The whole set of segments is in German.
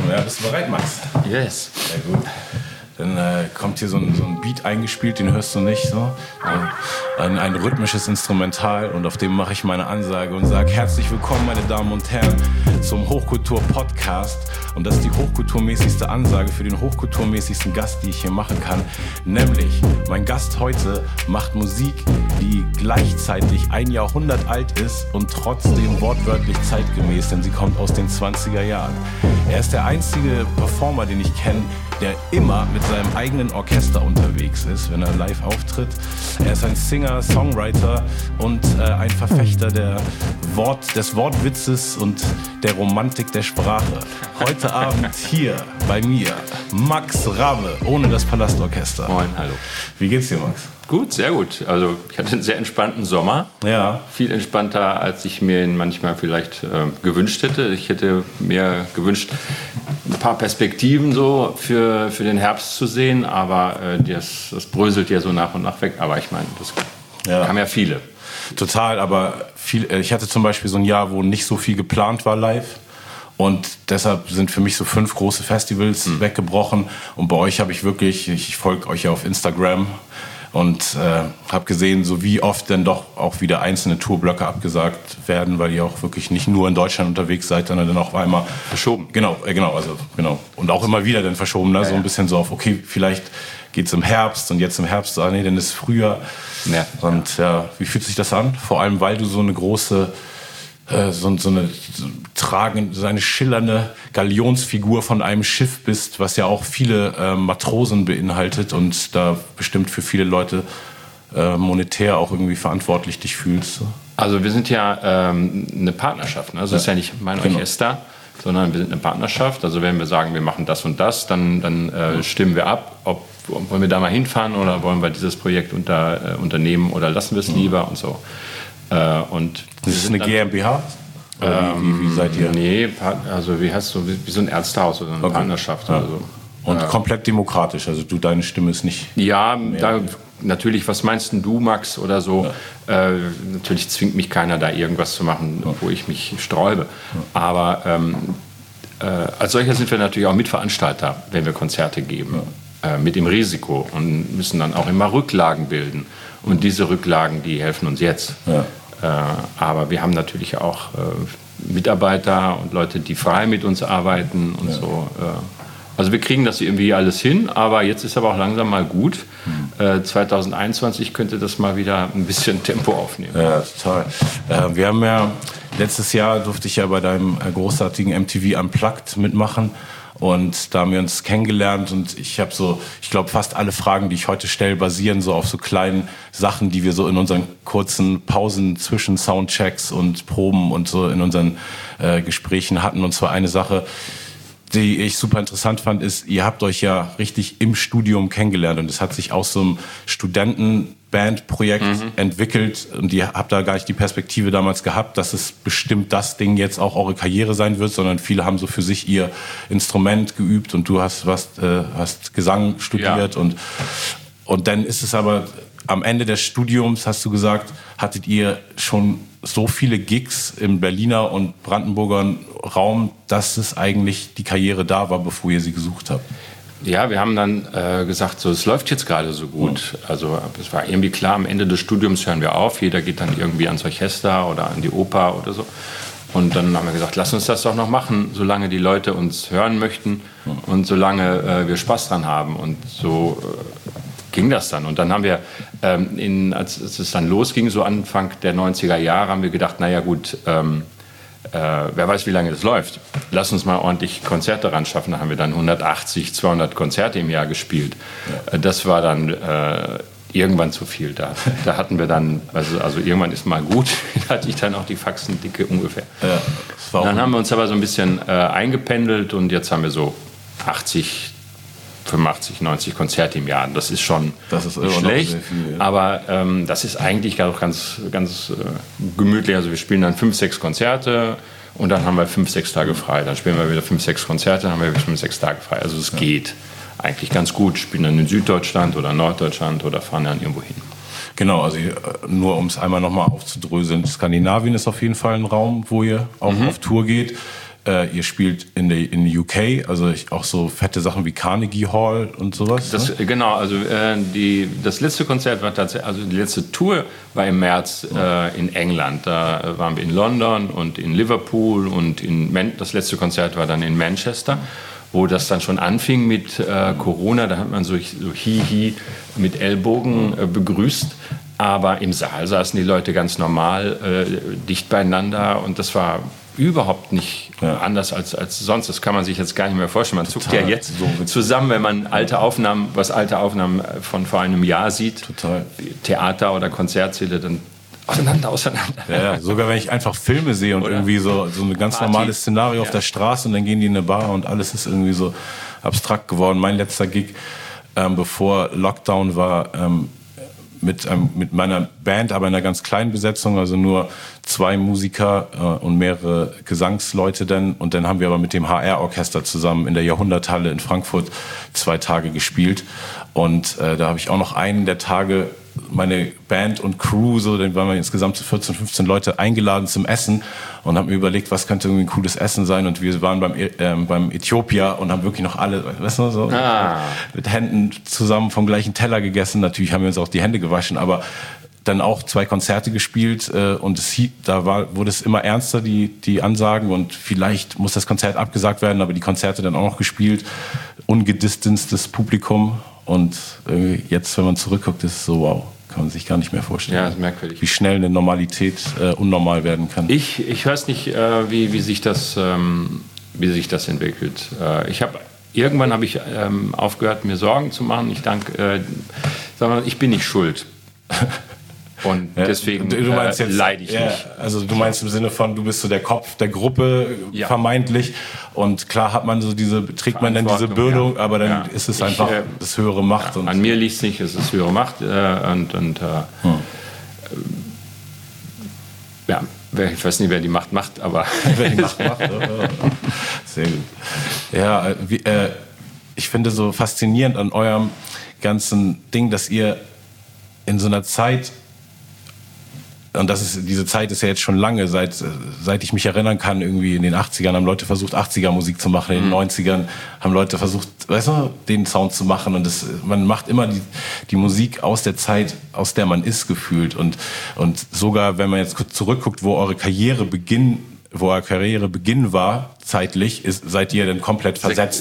Ja, bist du bereit, Max? Yes. Sehr gut. Dann kommt hier so ein Beat eingespielt, den hörst du nicht. So. Ein rhythmisches Instrumental und auf dem mache ich meine Ansage und sage herzlich willkommen, meine Damen und Herren, zum Hochkultur-Podcast. Und das ist die hochkulturmäßigste Ansage für den hochkulturmäßigsten Gast, die ich hier machen kann. Nämlich, mein Gast heute macht Musik, die gleichzeitig ein Jahrhundert alt ist und trotzdem wortwörtlich zeitgemäß, denn sie kommt aus den 20er Jahren. Er ist der einzige Performer, den ich kenne, der immer mit seinem eigenen Orchester unterwegs ist, wenn er live auftritt. Er ist ein Singer, Songwriter und ein Verfechter des Wortwitzes und der Romantik der Sprache. Heute Abend hier bei mir Max Rabe, ohne das Palastorchester. Moin, hallo. Wie geht's dir, Max? Gut, sehr gut. Also ich hatte einen sehr entspannten Sommer. Ja. Viel entspannter, als ich mir ihn manchmal vielleicht gewünscht hätte. Ich hätte mir gewünscht, ein paar Perspektiven so für den Herbst zu sehen, aber das bröselt ja so nach und nach weg. Aber ich meine, das haben ja viele. Total, aber ich hatte zum Beispiel so ein Jahr, wo nicht so viel geplant war live. Und deshalb sind für mich so 5 große Festivals weggebrochen. Und bei euch habe ich wirklich, ich folge euch ja auf Instagram und habe gesehen, so wie oft denn doch auch wieder einzelne Tourblöcke abgesagt werden, weil ihr auch wirklich nicht nur in Deutschland unterwegs seid, sondern dann auch einmal verschoben. Genau. Und auch immer wieder dann verschoben, ne? So ein bisschen so auf, okay, vielleicht geht's im Herbst und jetzt im Herbst, nee, dann ist Frühjahr. Ja. Und wie fühlt sich das an? Vor allem, weil du so eine große so eine schillernde Galionsfigur von einem Schiff bist, was ja auch viele Matrosen beinhaltet und da bestimmt für viele Leute monetär auch irgendwie verantwortlich dich fühlst. Also wir sind ja eine Partnerschaft. Ne? Also das ist ja nicht mein Orchester, sondern wir sind eine Partnerschaft. Also wenn wir sagen, wir machen das und das, dann stimmen wir ab, wollen wir da mal hinfahren oder wollen wir dieses Projekt unternehmen oder lassen wir es lieber und so. Und das ist eine GmbH? Oder wie seid ihr? Nee, also wie so ein Ärztehaus oder eine Partnerschaft oder so. Und komplett demokratisch, also deine Stimme ist nicht... Ja, natürlich, was meinst denn du, Max, oder so? Ja. Natürlich zwingt mich keiner, da irgendwas zu machen, wo ich mich sträube. Ja. Aber als solcher sind wir natürlich auch Mitveranstalter, wenn wir Konzerte geben. Ja. Mit dem Risiko und müssen dann auch immer Rücklagen bilden. Und diese Rücklagen, die helfen uns jetzt. Ja. Aber wir haben natürlich auch Mitarbeiter und Leute, die frei mit uns arbeiten und so. Also wir kriegen das irgendwie alles hin, aber jetzt ist aber auch langsam mal gut. 2021 könnte das mal wieder ein bisschen Tempo aufnehmen. Ja, total. Wir haben ja, letztes Jahr durfte ich ja bei deinem großartigen MTV Unplugged mitmachen. Und da haben wir uns kennengelernt und ich glaube, fast alle Fragen, die ich heute stelle, basieren so auf so kleinen Sachen, die wir so in unseren kurzen Pausen zwischen Soundchecks und Proben und so in unseren Gesprächen hatten. Und zwar eine Sache, die ich super interessant fand, ist, ihr habt euch ja richtig im Studium kennengelernt und es hat sich aus so einem Studentenbandprojekt entwickelt und ihr habt da gar nicht die Perspektive damals gehabt, dass es bestimmt das Ding jetzt auch eure Karriere sein wird, sondern viele haben so für sich ihr Instrument geübt und du hast Gesang studiert und dann ist es aber am Ende des Studiums, hast du gesagt, hattet ihr schon so viele Gigs im Berliner und Brandenburger Raum, dass es eigentlich die Karriere da war, bevor ihr sie gesucht habt? Ja, wir haben dann gesagt, so, es läuft jetzt gerade so gut. Also es war irgendwie klar, am Ende des Studiums hören wir auf. Jeder geht dann irgendwie ans Orchester oder an die Oper oder so. Und dann haben wir gesagt, lass uns das doch noch machen, solange die Leute uns hören möchten und solange wir Spaß dran haben. Und so ging das dann. Und dann haben wir, als es dann losging, so Anfang der 90er Jahre, haben wir gedacht, naja gut, wer weiß, wie lange das läuft. Lass uns mal ordentlich Konzerte ran schaffen. Da haben wir dann 180, 200 Konzerte im Jahr gespielt. Ja. Das war dann irgendwann zu viel. Da hatten wir dann, also irgendwann ist mal gut, da hatte ich dann auch die Faxendicke ungefähr. Ja, dann haben wir uns aber so ein bisschen eingependelt und jetzt haben wir so 80, 85, 90 Konzerte im Jahr. Das ist schon nicht schlecht, viel, ja. Aber das ist eigentlich auch ganz gemütlich. Also wir spielen dann 5, 6 Konzerte und dann haben wir 5, 6 Tage frei. Dann spielen wir wieder 5, 6 Konzerte, dann haben wir wieder 5, 6 Tage frei. Also es geht eigentlich ganz gut. Spielen dann in Süddeutschland oder Norddeutschland oder fahren dann irgendwo hin. Genau, also nur um es einmal nochmal aufzudröseln. Skandinavien ist auf jeden Fall ein Raum, wo ihr auch auf Tour geht. ihr spielt in UK, also auch so fette Sachen wie Carnegie Hall und sowas. Genau, also das letzte Konzert war tatsächlich, also die letzte Tour war im März in England. Da waren wir in London und in Liverpool und das letzte Konzert war dann in Manchester, wo das dann schon anfing mit Corona. Da hat man so Hihi mit Ellbogen begrüßt. Aber im Saal saßen die Leute ganz normal, dicht beieinander. Und das war überhaupt nicht anders als sonst. Das kann man sich jetzt gar nicht mehr vorstellen. Man zuckt ja jetzt so zusammen, wenn man alte Aufnahmen von vor einem Jahr sieht. Total. Theater oder Konzertsäle, dann auseinander. Ja, sogar wenn ich einfach Filme sehe und irgendwie so ein ganz normales Szenario auf der Straße und dann gehen die in eine Bar und alles ist irgendwie so abstrakt geworden. Mein letzter Gig, bevor Lockdown war, mit meiner Band, aber in einer ganz kleinen Besetzung, also nur 2 Musiker und mehrere Gesangsleute dann. Und dann haben wir aber mit dem HR-Orchester zusammen in der Jahrhunderthalle in Frankfurt 2 Tage gespielt. Und da habe ich auch noch einen der Tage meine Band und Crew, so, dann waren wir insgesamt 14, 15 Leute eingeladen zum Essen und haben mir überlegt, was könnte irgendwie ein cooles Essen sein. Und wir waren beim Äthiopia und haben wirklich noch alle, weißt du, so mit Händen zusammen vom gleichen Teller gegessen. Natürlich haben wir uns auch die Hände gewaschen, aber dann auch 2 Konzerte gespielt und wurde es immer ernster, die Ansagen, und vielleicht muss das Konzert abgesagt werden, aber die Konzerte dann auch noch gespielt, ungedistanctes Publikum. Und jetzt, wenn man zurückguckt, ist es so, wow, kann man sich gar nicht mehr vorstellen. Ja, das ist merkwürdig. Wie schnell eine Normalität unnormal werden kann. Ich weiß nicht, wie sich das entwickelt. Irgendwann habe ich aufgehört, mir Sorgen zu machen. Ich bin nicht schuld. Und deswegen leide ich nicht. Also du meinst im Sinne von, du bist so der Kopf der Gruppe, vermeintlich. Und klar trägt man dann diese Bürde, aber dann ist es einfach das höhere Macht. Ja, an mir liegt es nicht, es ist höhere Macht. Ich weiß nicht, wer die Macht macht, aber... Wer die Macht macht, sehr gut. Ja, ich finde so faszinierend an eurem ganzen Ding, dass ihr in so einer Zeit... Und diese Zeit ist ja jetzt schon lange, seit ich mich erinnern kann, irgendwie in den 80ern haben Leute versucht, 80er-Musik zu machen, in den 90ern haben Leute versucht, den Sound zu machen. Und man macht immer die Musik aus der Zeit, aus der man ist, gefühlt. Und sogar, wenn man jetzt kurz zurückguckt, wo euer Karrierebeginn war, zeitlich, seid ihr dann komplett versetzt.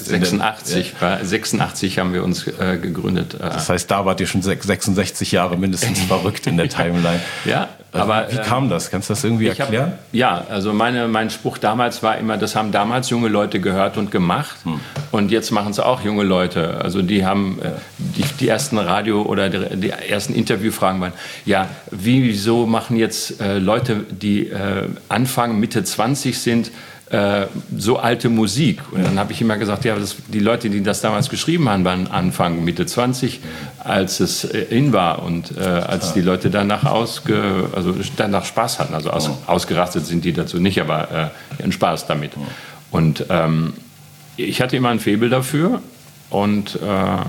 86 haben wir uns gegründet. Das heißt, da wart ihr schon 66 Jahre mindestens verrückt in der Timeline. Ja, aber... Wie kam das? Kannst du das irgendwie erklären? Also mein Spruch damals war immer, das haben damals junge Leute gehört und gemacht und jetzt machen es auch junge Leute. Also die haben die ersten Radio- oder die ersten Interviewfragen waren, wieso machen jetzt Leute, die Anfang, Mitte 20 sind, so alte Musik. Und dann habe ich immer gesagt, die Leute, die das damals geschrieben haben, waren Anfang, Mitte 20, als es in war und als die Leute danach Spaß hatten. Also ausgerastet sind die dazu nicht, aber ihren Spaß damit. Und ich hatte immer ein Faible dafür und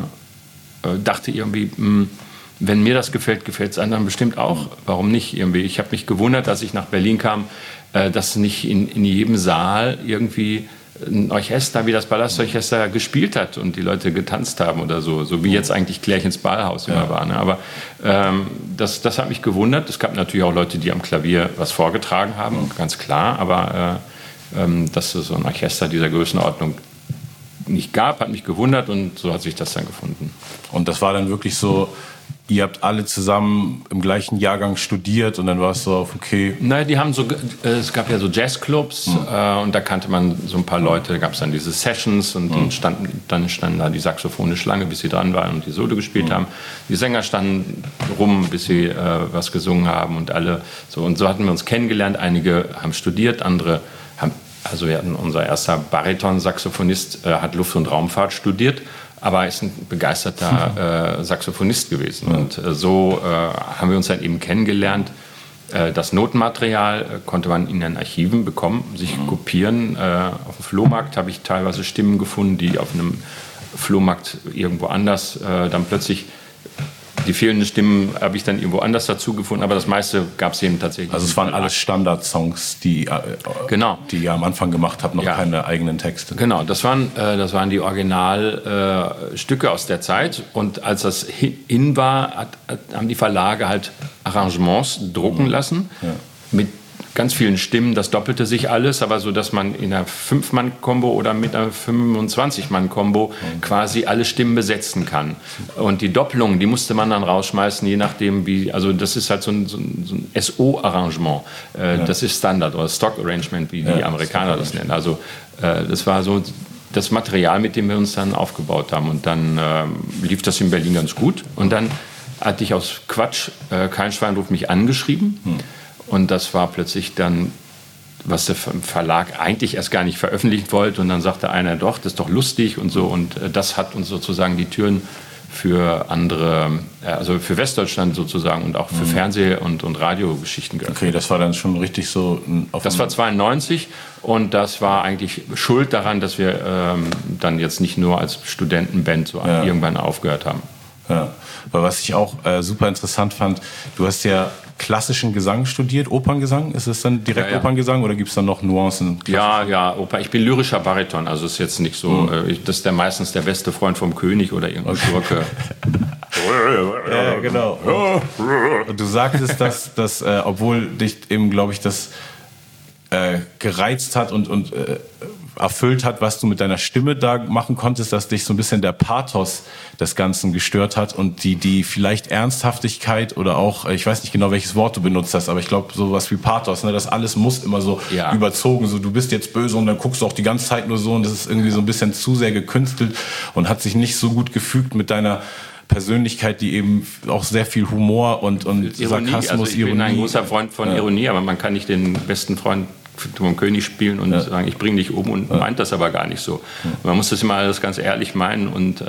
dachte irgendwie, wenn mir das gefällt, gefällt es anderen bestimmt auch. Warum nicht? Irgendwie. Ich habe mich gewundert, als ich nach Berlin kam, dass nicht in jedem Saal irgendwie ein Orchester wie das Palastorchester gespielt hat und die Leute getanzt haben oder so wie jetzt eigentlich Klärchens Ballhaus immer war. Ne? Aber das hat mich gewundert. Es gab natürlich auch Leute, die am Klavier was vorgetragen haben, ganz klar. Aber dass es so ein Orchester dieser Größenordnung nicht gab, hat mich gewundert und so hat sich das dann gefunden. Und das war dann wirklich so... Ihr habt alle zusammen im gleichen Jahrgang studiert und dann war es so, okay. Naja, es gab ja so Jazzclubs und da kannte man so ein paar Leute, da gab es dann diese Sessions und dann standen da die Saxophone Schlange, bis sie dran waren und die Solo gespielt haben. Die Sänger standen rum, bis sie was gesungen haben und alle so. Und so hatten wir uns kennengelernt. Einige haben studiert, andere haben, also wir hatten unser erster Bariton-Saxophonist hat Luft- und Raumfahrt studiert. Aber er ist ein begeisterter Saxophonist gewesen. Und so haben wir uns dann eben kennengelernt. Das Notenmaterial konnte man in den Archiven bekommen, sich kopieren. Auf dem Flohmarkt habe ich teilweise Stimmen gefunden, die auf einem Flohmarkt irgendwo anders dann plötzlich Die fehlenden Stimmen habe ich dann irgendwo anders dazu gefunden, aber das meiste gab es eben tatsächlich. Also es waren alles Standard-Songs, die ihr am Anfang gemacht habt, noch keine eigenen Texte. Genau, das waren die Originalstücke aus der Zeit. Und als das in war, haben die Verlage halt Arrangements drucken lassen mit ganz vielen Stimmen. Das doppelte sich alles, aber so, dass man in einer 5-Mann-Kombo oder mit einer 25-Mann-Kombo quasi alle Stimmen besetzen kann. Und die Doppelungen, die musste man dann rausschmeißen, je nachdem wie, also das ist halt so ein SO-Arrangement. Das ist Standard oder Stock-Arrangement, wie die Amerikaner das nennen. Also das war so das Material, mit dem wir uns dann aufgebaut haben. Und dann lief das in Berlin ganz gut. Und dann hatte ich aus Quatsch, Kein Schwein ruft mich angeschrieben. Und das war plötzlich dann, was der Verlag eigentlich erst gar nicht veröffentlichen wollte. Und dann sagte einer, doch, das ist doch lustig und so. Und das hat uns sozusagen die Türen für andere, also für Westdeutschland sozusagen und auch für Fernseh- und Radiogeschichten geöffnet. Okay, das war dann schon richtig so... Das war 92 und das war eigentlich schuld daran, dass wir dann jetzt nicht nur als Studentenband so irgendwann aufgehört haben. Ja, aber was ich auch super interessant fand, du hast ja klassischen Gesang studiert, Operngesang. Ist es dann direkt Operngesang oder gibt es dann noch Nuancen? Ja, Oper. Ich bin lyrischer Bariton, also ist jetzt nicht so, das ist meistens der beste Freund vom König oder irgendein Schurke. Ja, genau. Und du sagtest, dass obwohl dich eben, glaube ich, das gereizt hat und erfüllt hat, was du mit deiner Stimme da machen konntest, dass dich so ein bisschen der Pathos des Ganzen gestört hat und die vielleicht Ernsthaftigkeit oder auch, ich weiß nicht genau, welches Wort du benutzt hast, aber ich glaube sowas wie Pathos, ne, das alles muss immer so überzogen, so du bist jetzt böse und dann guckst du auch die ganze Zeit nur so und das ist irgendwie so ein bisschen zu sehr gekünstelt und hat sich nicht so gut gefügt mit deiner Persönlichkeit, die eben auch sehr viel Humor und Ironie, Sarkasmus, also ich bin ein großer Freund von Ironie, aber man kann nicht den besten Freund vom König spielen und sagen, ich bringe dich um und meint das aber gar nicht so. Man muss das immer alles ganz ehrlich meinen und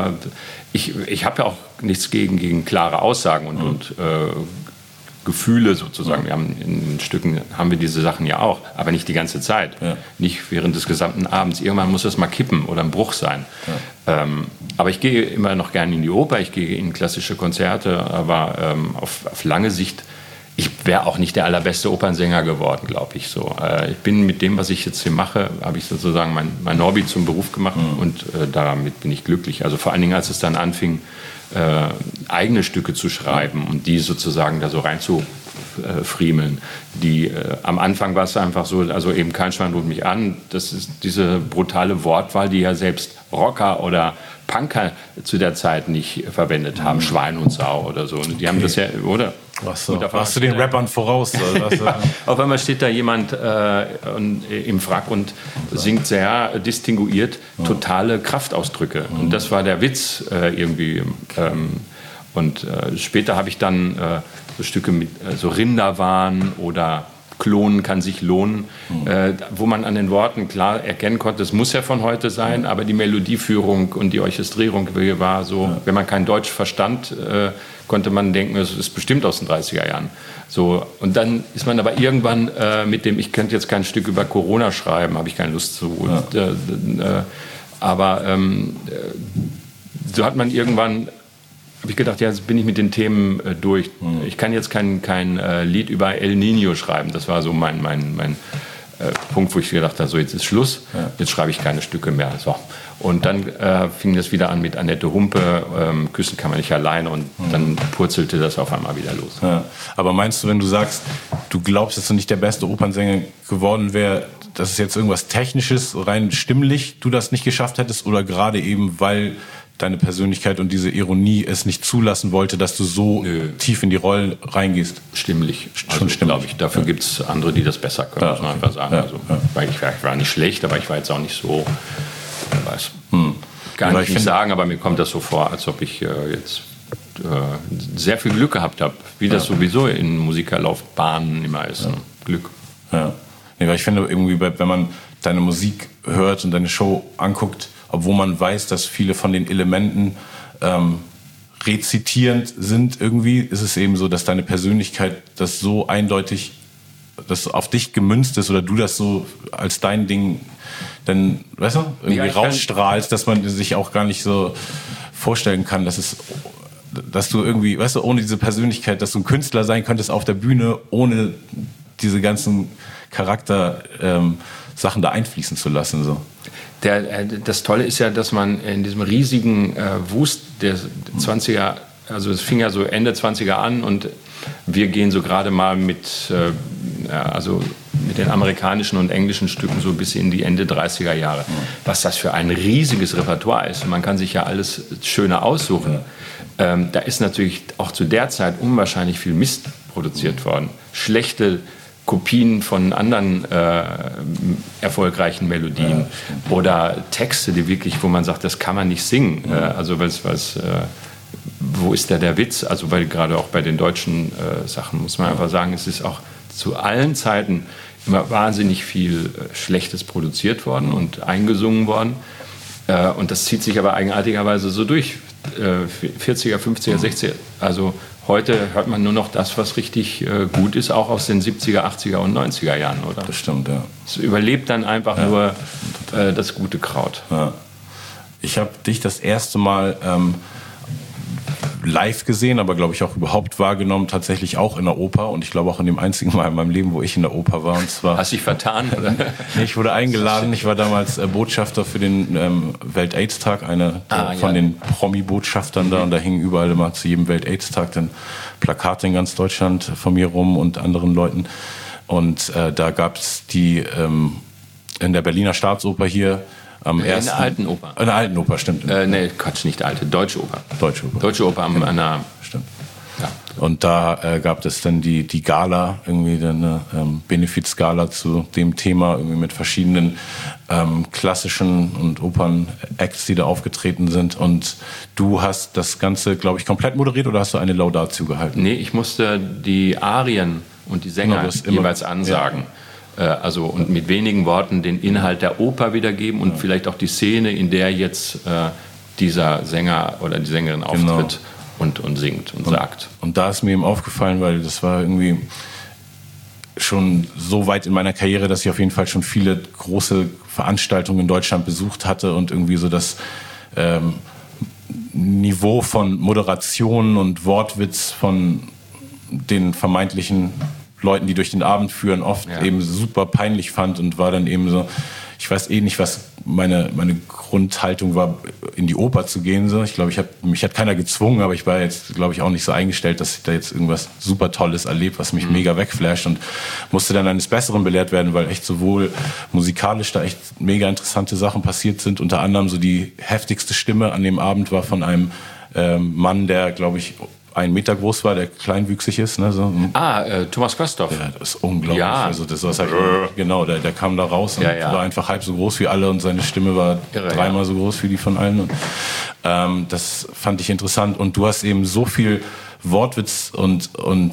ich habe ja auch nichts gegen klare Aussagen und Gefühle sozusagen. Wir haben in den Stücken haben wir diese Sachen ja auch, aber nicht die ganze Zeit. Nicht während des gesamten Abends. Irgendwann muss das mal kippen oder ein Bruch sein. Aber ich gehe immer noch gerne in die Oper, ich gehe in klassische Konzerte, aber auf lange Sicht, ich wäre auch nicht der allerbeste Opernsänger geworden, glaube ich. So. Ich bin mit dem, was ich jetzt hier mache, habe ich sozusagen mein Hobby zum Beruf gemacht und damit bin ich glücklich. Also vor allen Dingen, als es dann anfing, eigene Stücke zu schreiben und die sozusagen da so rein zu friemeln. Am Anfang war es einfach so, also eben Kein Schwein ruft mich an, das ist diese brutale Wortwahl, die ja selbst Rocker oder Punker zu der Zeit nicht verwendet haben, Schwein und Sau oder so. Die haben das ja, oder? Warst du den Rappern voraus? Auf einmal steht da jemand im Frack und singt sehr distinguiert totale Kraftausdrücke. Und das war der Witz irgendwie. Später habe ich dann so Stücke mit so Rinderwahn oder Klonen kann sich lohnen, wo man an den Worten klar erkennen konnte, es muss ja von heute sein, aber die Melodieführung und die Orchestrierung war so, wenn man kein Deutsch verstand, konnte man denken, es ist bestimmt aus den 30er Jahren. So, und dann ist man aber irgendwann mit dem, ich könnte jetzt kein Stück über Corona schreiben, habe ich keine Lust zu. So hat man irgendwann, habe ich gedacht, ja, jetzt bin ich mit den Themen durch. Ich kann jetzt kein Lied über El Niño schreiben. Das war so mein Punkt, wo ich gedacht habe, so jetzt ist Schluss, jetzt schreibe ich keine Stücke mehr. So. Und dann fing das wieder an mit Annette Humpe, Küssen kann man nicht alleine und dann purzelte das auf einmal wieder los. Ja. Aber meinst du, wenn du sagst, du glaubst, dass du nicht der beste Opernsänger geworden wärst, dass es jetzt irgendwas Technisches, rein stimmlich, du das nicht geschafft hättest oder gerade eben, weil deine Persönlichkeit und diese Ironie es nicht zulassen wollte, dass du so tief in die Rollen reingehst? Stimmlich. Schon stimmlich, glaube ich. Dafür gibt es andere, die das besser können, muss man einfach sagen. Weil ich war nicht schlecht, aber ich war jetzt auch nicht so, kann ich nicht sagen, aber mir kommt das so vor, als ob ich jetzt sehr viel Glück gehabt habe, wie das sowieso in Musikerlaufbahnen immer ist. Ne? Glück. Ja. Nee, weil ich finde irgendwie, wenn man deine Musik hört und deine Show anguckt, obwohl man weiß, dass viele von den Elementen rezitierend sind irgendwie, ist es eben so, dass deine Persönlichkeit das so eindeutig, das auf dich gemünzt ist oder du das so als dein Ding dann, weißt du, irgendwie rausstrahlst, dass man sich auch gar nicht so vorstellen kann, dass dass du irgendwie, weißt du, ohne diese Persönlichkeit, dass du ein Künstler sein könntest auf der Bühne, ohne diese ganzen Charakter-Sachen da einfließen zu lassen. So. Das Tolle ist ja, dass man in diesem riesigen Wust der 20er, also es fing ja so Ende 20er an und wir gehen so gerade mal mit den amerikanischen und englischen Stücken so bis in die Ende 30er Jahre. Was das für ein riesiges Repertoire ist. Man kann sich ja alles Schöne aussuchen. Da ist natürlich auch zu der Zeit unwahrscheinlich viel Mist produziert worden. Schlechte Kopien von anderen erfolgreichen Melodien oder Texte, die wirklich, wo man sagt, das kann man nicht singen. Also wo ist da der Witz? Also gerade auch bei den deutschen Sachen muss man einfach sagen, es ist auch zu allen Zeiten immer wahnsinnig viel Schlechtes produziert worden und eingesungen worden. Und das zieht sich aber eigenartigerweise so durch. 40er, 50er, 60er. Also heute hört man nur noch das, was richtig gut ist, auch aus den 70er, 80er und 90er Jahren, oder? Das stimmt, ja. Es überlebt dann einfach nur das gute Kraut. Ja. Ich habe dich das erste Mal live gesehen, aber glaube ich auch überhaupt wahrgenommen, tatsächlich auch in der Oper und ich glaube auch in dem einzigen Mal in meinem Leben, wo ich in der Oper war. Und zwar, hast du dich vertan? Oder? Ich wurde eingeladen, ich war damals Botschafter für den Welt-AIDS-Tag, einer von den Promi-Botschaftern da und da hingen überall immer zu jedem Welt-AIDS-Tag dann Plakate in ganz Deutschland von mir rum und anderen Leuten und da gab es die in der Berliner Staatsoper hier am ersten. In der Alten Oper. In der Alten Oper, stimmt. Nee, Quatsch, nicht alte, Deutsche Oper. Deutsche Oper an einer. Stimmt. Ja. Und da gab es dann die Gala, irgendwie eine Benefizgala zu dem Thema, irgendwie mit verschiedenen klassischen und Opern-Acts, die da aufgetreten sind. Und du hast das Ganze, glaube ich, komplett moderiert oder hast du eine Laudatio gehalten? Nee, ich musste die Arien und die Sänger jeweils ansagen. Ja. Also und mit wenigen Worten den Inhalt der Oper wiedergeben und vielleicht auch die Szene, in der jetzt dieser Sänger oder die Sängerin auftritt und singt und sagt. Und da ist mir eben aufgefallen, weil das war irgendwie schon so weit in meiner Karriere, dass ich auf jeden Fall schon viele große Veranstaltungen in Deutschland besucht hatte und irgendwie so das Niveau von Moderation und Wortwitz von den vermeintlichen Leuten, die durch den Abend führen, oft eben super peinlich fand und war dann eben so, ich weiß eh nicht, was meine Grundhaltung war, in die Oper zu gehen. So. Ich glaube, mich hat keiner gezwungen, aber ich war jetzt, glaube ich, auch nicht so eingestellt, dass ich da jetzt irgendwas super Tolles erlebt, was mich mega wegflasht und musste dann eines Besseren belehrt werden, weil echt sowohl musikalisch da echt mega interessante Sachen passiert sind. Unter anderem so die heftigste Stimme an dem Abend war von einem Mann, der, glaube ich, 1 Meter groß war, der kleinwüchsig ist. Ne, so. Thomas Quasthoff. Ja, das ist unglaublich. Ja. Also das war genau, der kam da raus und war einfach halb so groß wie alle und seine Stimme war dreimal so groß wie die von allen. Und, das fand ich interessant. Und du hast eben so viel Wortwitz und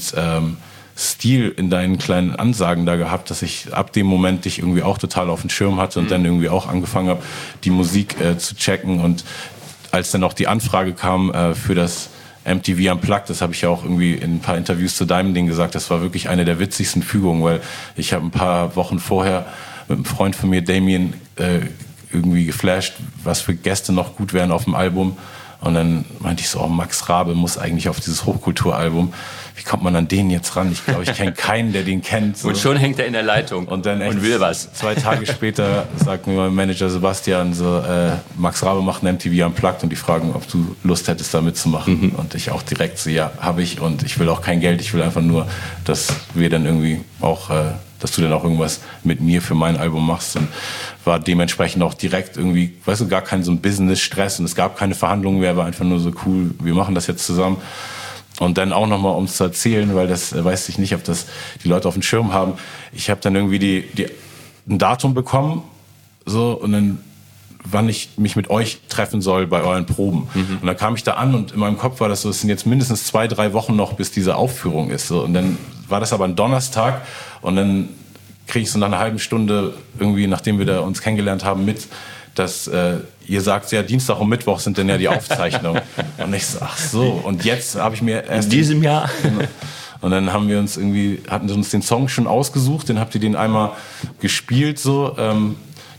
Stil in deinen kleinen Ansagen da gehabt, dass ich ab dem Moment dich irgendwie auch total auf dem Schirm hatte und dann irgendwie auch angefangen habe, die Musik zu checken. Und als dann auch die Anfrage kam für das MTV Unplugged, das habe ich ja auch irgendwie in ein paar Interviews zu deinem Ding gesagt, das war wirklich eine der witzigsten Fügungen, weil ich habe ein paar Wochen vorher mit einem Freund von mir, Damien, irgendwie geflasht, was für Gäste noch gut wären auf dem Album. Und dann meinte ich so, Max Rabe muss eigentlich auf dieses Hochkulturalbum. Wie kommt man an den jetzt ran? Ich glaube, ich kenne keinen, der den kennt. So. Und schon hängt er in der Leitung und dann und will was. 2 Tage später sagt mir mein Manager Sebastian so, Max Rabe macht ein MTV Unplugged und die fragen, ob du Lust hättest, da mitzumachen. Und ich auch direkt so, ja, habe ich und ich will auch kein Geld. Ich will einfach nur, dass wir dann irgendwie auch, dass du dann auch irgendwas mit mir für mein Album machst. Und war dementsprechend auch direkt irgendwie, weißt du, gar kein so ein Business-Stress und es gab keine Verhandlungen mehr, war einfach nur so cool, wir machen das jetzt zusammen. Und dann auch nochmal, um es zu erzählen, weil das weiß ich nicht, ob das die Leute auf dem Schirm haben. Ich habe dann irgendwie ein Datum bekommen, so, und dann, wann ich mich mit euch treffen soll bei euren Proben. Und dann kam ich da an und in meinem Kopf war das so, es sind jetzt mindestens 2-3 Wochen noch, bis diese Aufführung ist. So. Und dann war das aber ein Donnerstag und dann kriege ich so nach einer halben Stunde irgendwie, nachdem wir da uns kennengelernt haben, mit, dass ihr sagt, ja, Dienstag und Mittwoch sind dann ja die Aufzeichnungen. Und ich so, ach so, und jetzt habe ich mir erst... In diesem Jahr? Und dann hatten wir uns den Song schon ausgesucht, dann habt ihr den einmal gespielt, so. Dann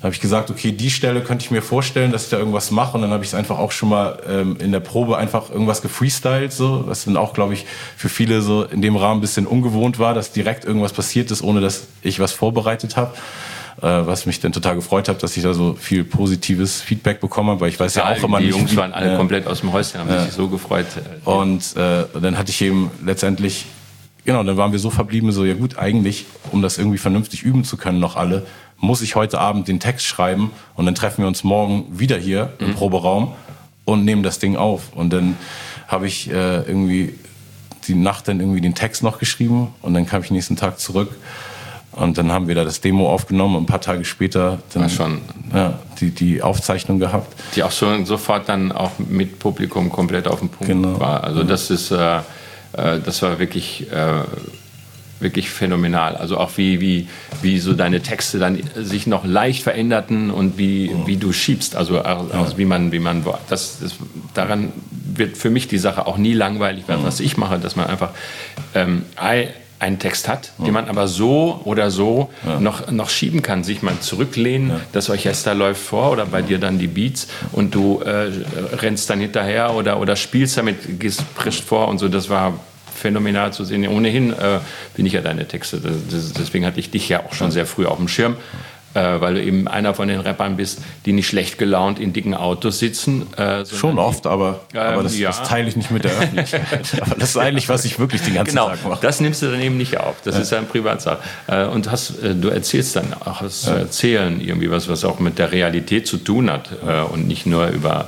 habe ich gesagt, okay, die Stelle könnte ich mir vorstellen, dass ich da irgendwas mache. Und dann habe ich es einfach auch schon mal in der Probe einfach irgendwas gefreestylt, so, was dann auch, glaube ich, für viele so in dem Rahmen ein bisschen ungewohnt war, dass direkt irgendwas passiert ist, ohne dass ich was vorbereitet habe. Was mich dann total gefreut hat, dass ich da so viel positives Feedback bekommen habe, weil ich weiß ja auch immer die nicht... Die Jungs waren alle komplett aus dem Häuschen, haben sich so gefreut. Und dann hatte ich eben letztendlich... Genau, dann waren wir so verblieben, so, ja gut, eigentlich, um das irgendwie vernünftig üben zu können, noch alle, muss ich heute Abend den Text schreiben und dann treffen wir uns morgen wieder hier im Proberaum und nehmen das Ding auf. Und dann habe ich irgendwie die Nacht dann irgendwie den Text noch geschrieben und dann kam ich nächsten Tag zurück und dann haben wir da das Demo aufgenommen und ein paar Tage später dann die Aufzeichnung gehabt. Die auch schon sofort dann auch mit Publikum komplett auf den Punkt war. Also das ist... das war wirklich, wirklich phänomenal. Also auch wie so deine Texte dann sich noch leicht veränderten und wie du schiebst. Also wie man daran wird für mich die Sache auch nie langweilig, was ich mache, dass man einfach einen Text hat, den man aber so oder so noch schieben kann, sich mal zurücklehnen, das Orchester läuft vor oder bei dir dann die Beats und du rennst dann hinterher oder spielst damit, gehst frisch vor und so, das war phänomenal zu sehen. Ohnehin bin ich ja deine Texte, deswegen hatte ich dich ja auch schon sehr früh auf dem Schirm, weil du eben einer von den Rappern bist, die nicht schlecht gelaunt in dicken Autos sitzen. Schon oft, aber das teile ich nicht mit der Öffentlichkeit. Aber das ist eigentlich, was ich wirklich den ganzen Tag mache. Das nimmst du dann eben nicht auf. Das ist eine Privatsache. Und du erzählst dann auch was zu erzählen, irgendwie was auch mit der Realität zu tun hat und nicht nur über,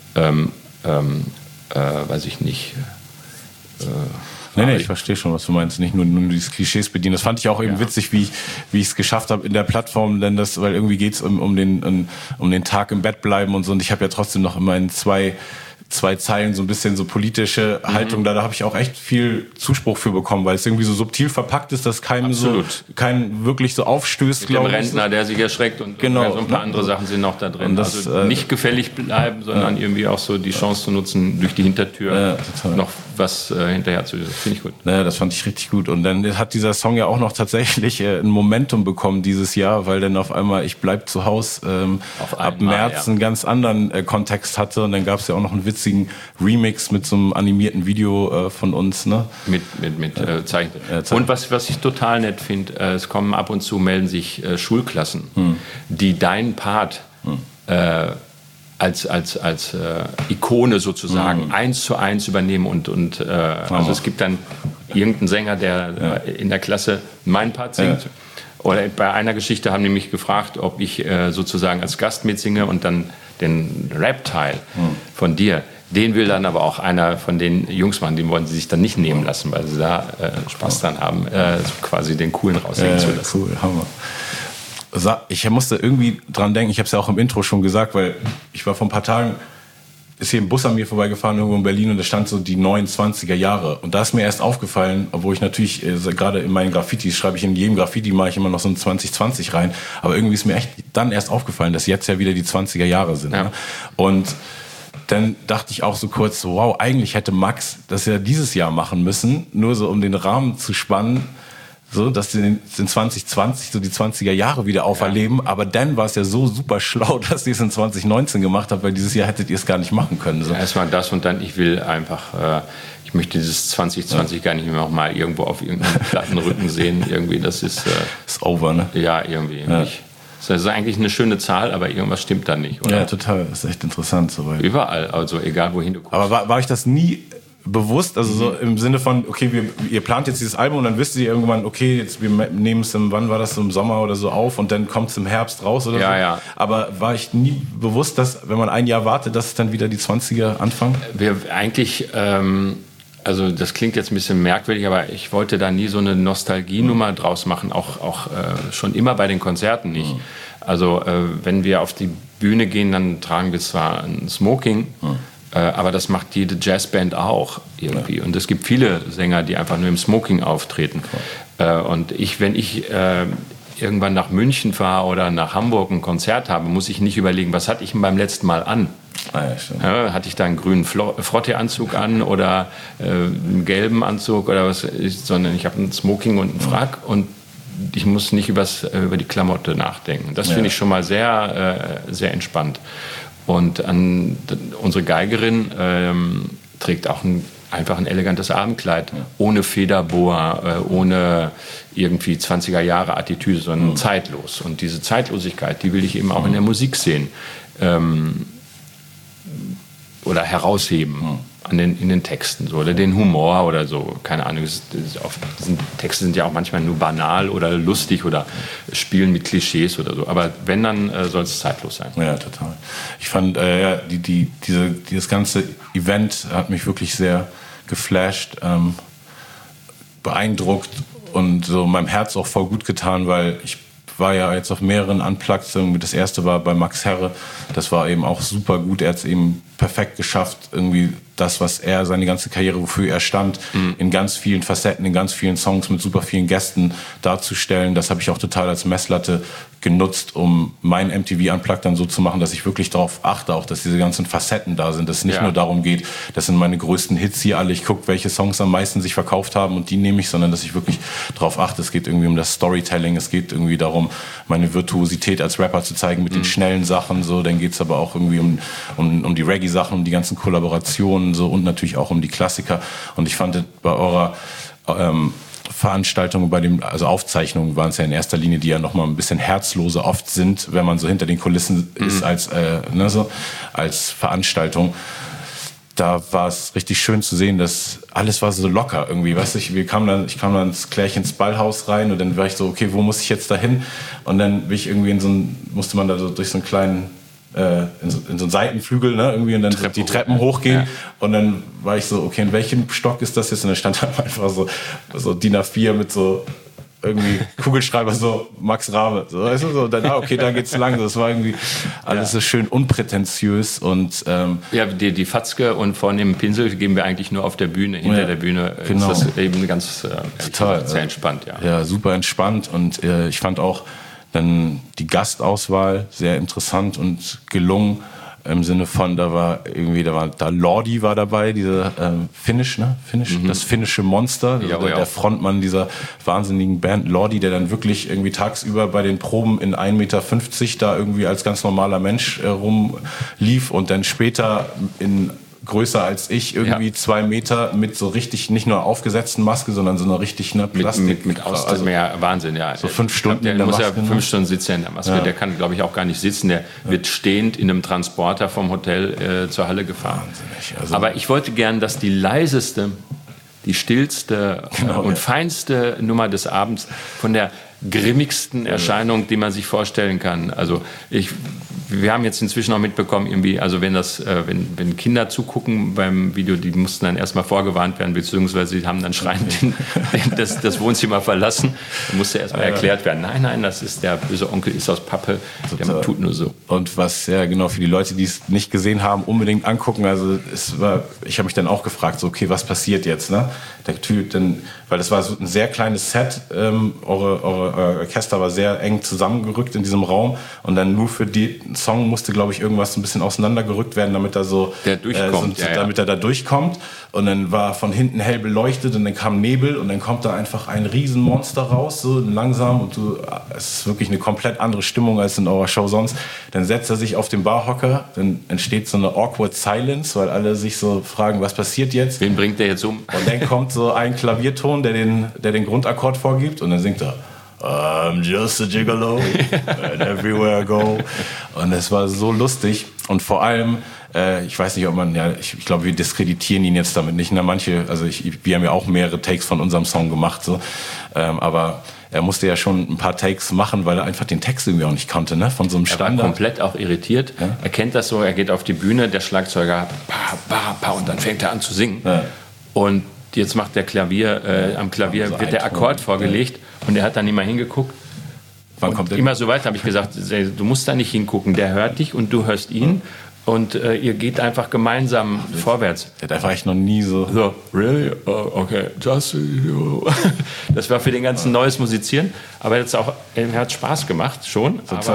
weiß ich nicht... Nee, ich verstehe schon, was du meinst. Nicht nur diese Klischees bedienen. Das fand ich auch eben witzig, wie ich es geschafft habe in der Plattform, denn weil irgendwie geht's um den Tag im Bett bleiben und so. Und ich habe ja trotzdem noch immer in zwei Zeilen so ein bisschen so politische Haltung. Da habe ich auch echt viel Zuspruch für bekommen, weil es irgendwie so subtil verpackt ist, dass keinen wirklich so aufstößt, glaube ich. Mit dem Rentner, der sich erschreckt und so ein paar andere Sachen sind noch da drin. Das, also nicht gefällig bleiben, sondern irgendwie auch so die Chance zu nutzen, durch die Hintertür noch was hinterher zu. Das finde ich gut. Naja, das fand ich richtig gut. Und dann hat dieser Song ja auch noch tatsächlich ein Momentum bekommen dieses Jahr, weil dann auf einmal Ich bleib zu Hause ab März einen ganz anderen Kontext hatte. Und dann gab es ja auch noch einen witzigen Remix mit so einem animierten Video von uns. Ne? Mit Zeichen. Und was ich total nett finde, es kommen ab und zu, melden sich Schulklassen, die deinen Part als Ikone sozusagen 1:1 übernehmen also es gibt dann irgendeinen Sänger, der in der Klasse meinen Part singt. Oder bei einer Geschichte haben die mich gefragt, ob ich sozusagen als Gast mitsinge und dann den Rap-Teil von dir. Den will dann aber auch einer von den Jungs machen, den wollen sie sich dann nicht nehmen lassen, weil sie da Spaß dran haben, quasi den Coolen raushängen zu lassen. Cool, Hammer. Ich musste irgendwie dran denken, ich habe es ja auch im Intro schon gesagt, weil ich war vor ein paar Tagen, ist hier ein Bus an mir vorbeigefahren irgendwo in Berlin und da stand so die 29er Jahre. Und da ist mir erst aufgefallen, obwohl ich natürlich, gerade in meinen Graffitis schreibe ich in jedem Graffiti, mache ich immer noch so ein 2020 rein. Aber irgendwie ist mir echt dann erst aufgefallen, dass jetzt ja wieder die 20er Jahre sind. Ja. Ne? Und dann dachte ich auch so kurz, so, wow, eigentlich hätte Max das ja dieses Jahr machen müssen, nur so um den Rahmen zu spannen, so, dass sie in 2020 so die 20er Jahre wieder auferleben. Aber dann war es ja so super schlau, dass ihr es in 2019 gemacht habt, weil dieses Jahr hättet ihr es gar nicht machen können. So. Ja, erstmal das und dann, ich will einfach, ich möchte dieses 2020 gar nicht mehr noch mal irgendwo auf irgendeinem Plattenrücken sehen. Irgendwie, das ist over, ne? Ja, irgendwie. Ja. Das ist eigentlich eine schöne Zahl, aber irgendwas stimmt da nicht, oder? Ja, total. Das ist echt interessant. Soweit. Überall, also egal wohin du guckst. Aber war euch das nie bewusst, also so im Sinne von, okay, ihr plant jetzt dieses Album und dann wisst ihr irgendwann, okay, jetzt wir nehmen es wann war das, so im Sommer oder so auf und dann kommt es im Herbst raus oder so. Ja. Aber war ich nie bewusst, dass, wenn man ein Jahr wartet, dass es dann wieder die 20er anfangen? Wir eigentlich, also das klingt jetzt ein bisschen merkwürdig, aber ich wollte da nie so eine Nostalgienummer draus machen, auch schon immer bei den Konzerten nicht. Also wenn wir auf die Bühne gehen, dann tragen wir zwar ein Smoking, aber das macht jede Jazzband auch irgendwie. Und es gibt viele Sänger, die einfach nur im Smoking auftreten. Und wenn ich irgendwann nach München fahre oder nach Hamburg ein Konzert habe, muss ich nicht überlegen, was hatte ich denn beim letzten Mal an? Hatte ich da einen grünen Frotte-Anzug an oder einen gelben Anzug oder was? Sondern ich habe einen Smoking und einen Frack und ich muss nicht über die Klamotte nachdenken. Das finde ich schon mal sehr, sehr entspannt. Und unsere Geigerin trägt auch einfach ein elegantes Abendkleid, ohne Federboa, ohne irgendwie 20er Jahre Attitüde, sondern zeitlos. Und diese Zeitlosigkeit, die will ich eben auch in der Musik sehen oder herausheben in den Texten so, oder den Humor oder so, keine Ahnung. Texte sind ja auch manchmal nur banal oder lustig oder spielen mit Klischees oder so. Aber wenn, dann soll es zeitlos sein. Ja, total. Ich fand, dieses ganze Event hat mich wirklich sehr geflasht, beeindruckt und so meinem Herz auch voll gut getan, weil ich war ja jetzt auf mehreren Unplugged. Das erste war bei Max Herre. Das war eben auch super gut. Er hat es eben perfekt geschafft, irgendwie das, was er, seine ganze Karriere, wofür er stand, in ganz vielen Facetten, in ganz vielen Songs mit super vielen Gästen darzustellen. Das habe ich auch total als Messlatte genutzt, um mein MTV Unplugged dann so zu machen, dass ich wirklich darauf achte, auch dass diese ganzen Facetten da sind, dass es nicht nur darum geht, das sind meine größten Hits hier alle, ich gucke, welche Songs am meisten sich verkauft haben und die nehme ich, sondern dass ich wirklich darauf achte, es geht irgendwie um das Storytelling, es geht irgendwie darum, meine Virtuosität als Rapper zu zeigen mit den schnellen Sachen, so, dann geht es aber auch irgendwie um die Reggae-Sachen, um die ganzen Kollaborationen so und natürlich auch um die Klassiker und ich fand bei eurer Veranstaltungen, also Aufzeichnungen waren es ja in erster Linie, die ja noch mal ein bisschen herzloser oft sind, wenn man so hinter den Kulissen ist als Veranstaltung. Da war es richtig schön zu sehen, dass alles war so locker irgendwie, weißt du, ich kam dann gleich ins Ballhaus rein und dann war ich so, okay, wo muss ich jetzt da hin? Und dann bin ich irgendwie musste man da so durch so einen kleinen in so einen Seitenflügel, ne, irgendwie und dann die Treppen hochgehen und dann war ich so, okay, in welchem Stock ist das jetzt? Und dann stand da einfach so DIN A4 mit so irgendwie Kugelschreiber, so Max Rabe, so, weißt du, so, dann, okay, da geht's lang. Das war irgendwie alles so schön unprätentiös und die Fatzke und vorne im Pinsel geben wir eigentlich nur auf der Bühne, hinter der Bühne genau. Ist das eben ganz total, sehr entspannt, ja, super entspannt und ich fand auch dann die Gastauswahl sehr interessant und gelungen im Sinne von, da war Lordi war dabei, dieser Finnish, das finnische Monster, der Frontmann dieser wahnsinnigen Band Lordi, der dann wirklich irgendwie tagsüber bei den Proben in 1,50 Meter da irgendwie als ganz normaler Mensch rumlief und dann später in größer als ich, irgendwie 2 Meter mit so richtig, nicht nur aufgesetzten Maske, sondern so einer richtig Plastik. Mit Wahnsinn, ja. So 5 Stunden der muss ja 5 Stunden sitzen in der Maske. Ja. Der kann, glaube ich, auch gar nicht sitzen. Der wird stehend in einem Transporter vom Hotel zur Halle gefahren. Wahnsinnig. Also aber ich wollte gern, dass die leiseste, die stillste und feinste Nummer des Abends von der grimmigsten Erscheinung, die man sich vorstellen kann. Also wir haben jetzt inzwischen auch mitbekommen, irgendwie, also wenn Kinder zugucken beim Video, die mussten dann erstmal vorgewarnt werden, beziehungsweise sie haben dann schreiend das Wohnzimmer verlassen. Da musste erstmal erklärt werden, nein, das ist der böse Onkel, ist aus Pappe, der tut nur so. Und was, genau, für die Leute, die es nicht gesehen haben, unbedingt angucken. Also ich habe mich dann auch gefragt, so, okay, was passiert jetzt, ne? Der Typ, weil das war so ein sehr kleines Set, eure Orchester war sehr eng zusammengerückt in diesem Raum und dann nur für den Song musste, glaube ich, irgendwas ein bisschen auseinandergerückt werden, damit er damit er da durchkommt. Und dann war von hinten hell beleuchtet und dann kam Nebel und dann kommt da einfach ein Riesenmonster raus, so langsam und es ist wirklich eine komplett andere Stimmung als in eurer Show sonst. Dann setzt er sich auf den Barhocker, dann entsteht so eine awkward silence, weil alle sich so fragen, was passiert jetzt? Wen bringt der jetzt um? Und dann kommt so ein Klavierton, der den Grundakkord vorgibt und dann singt er I'm just a gigolo and everywhere I go. Und es war so lustig und vor allem ich weiß nicht, ob ich glaube, wir diskreditieren ihn jetzt damit nicht. Wir haben ja auch mehrere Takes von unserem Song gemacht, so. Aber er musste ja schon ein paar Takes machen, weil er einfach den Text irgendwie auch nicht kannte, ne? Von so einem Standard. Er war komplett auch irritiert. Ja? Er kennt das so, er geht auf die Bühne, der Schlagzeuger, und dann fängt er an zu singen. Ja. Und jetzt macht der am Klavier also wird der Akkord vorgelegt und er hat dann immer hingeguckt. Wann kommt der? Immer so weiter habe ich gesagt, du musst da nicht hingucken, der hört dich und du hörst ihn. Und ihr geht einfach gemeinsam vorwärts. Der hat einfach echt noch nie so really? Oh, okay, just you. Das war für den ganzen neues Musizieren. Aber er hat Spaß gemacht, schon. Total.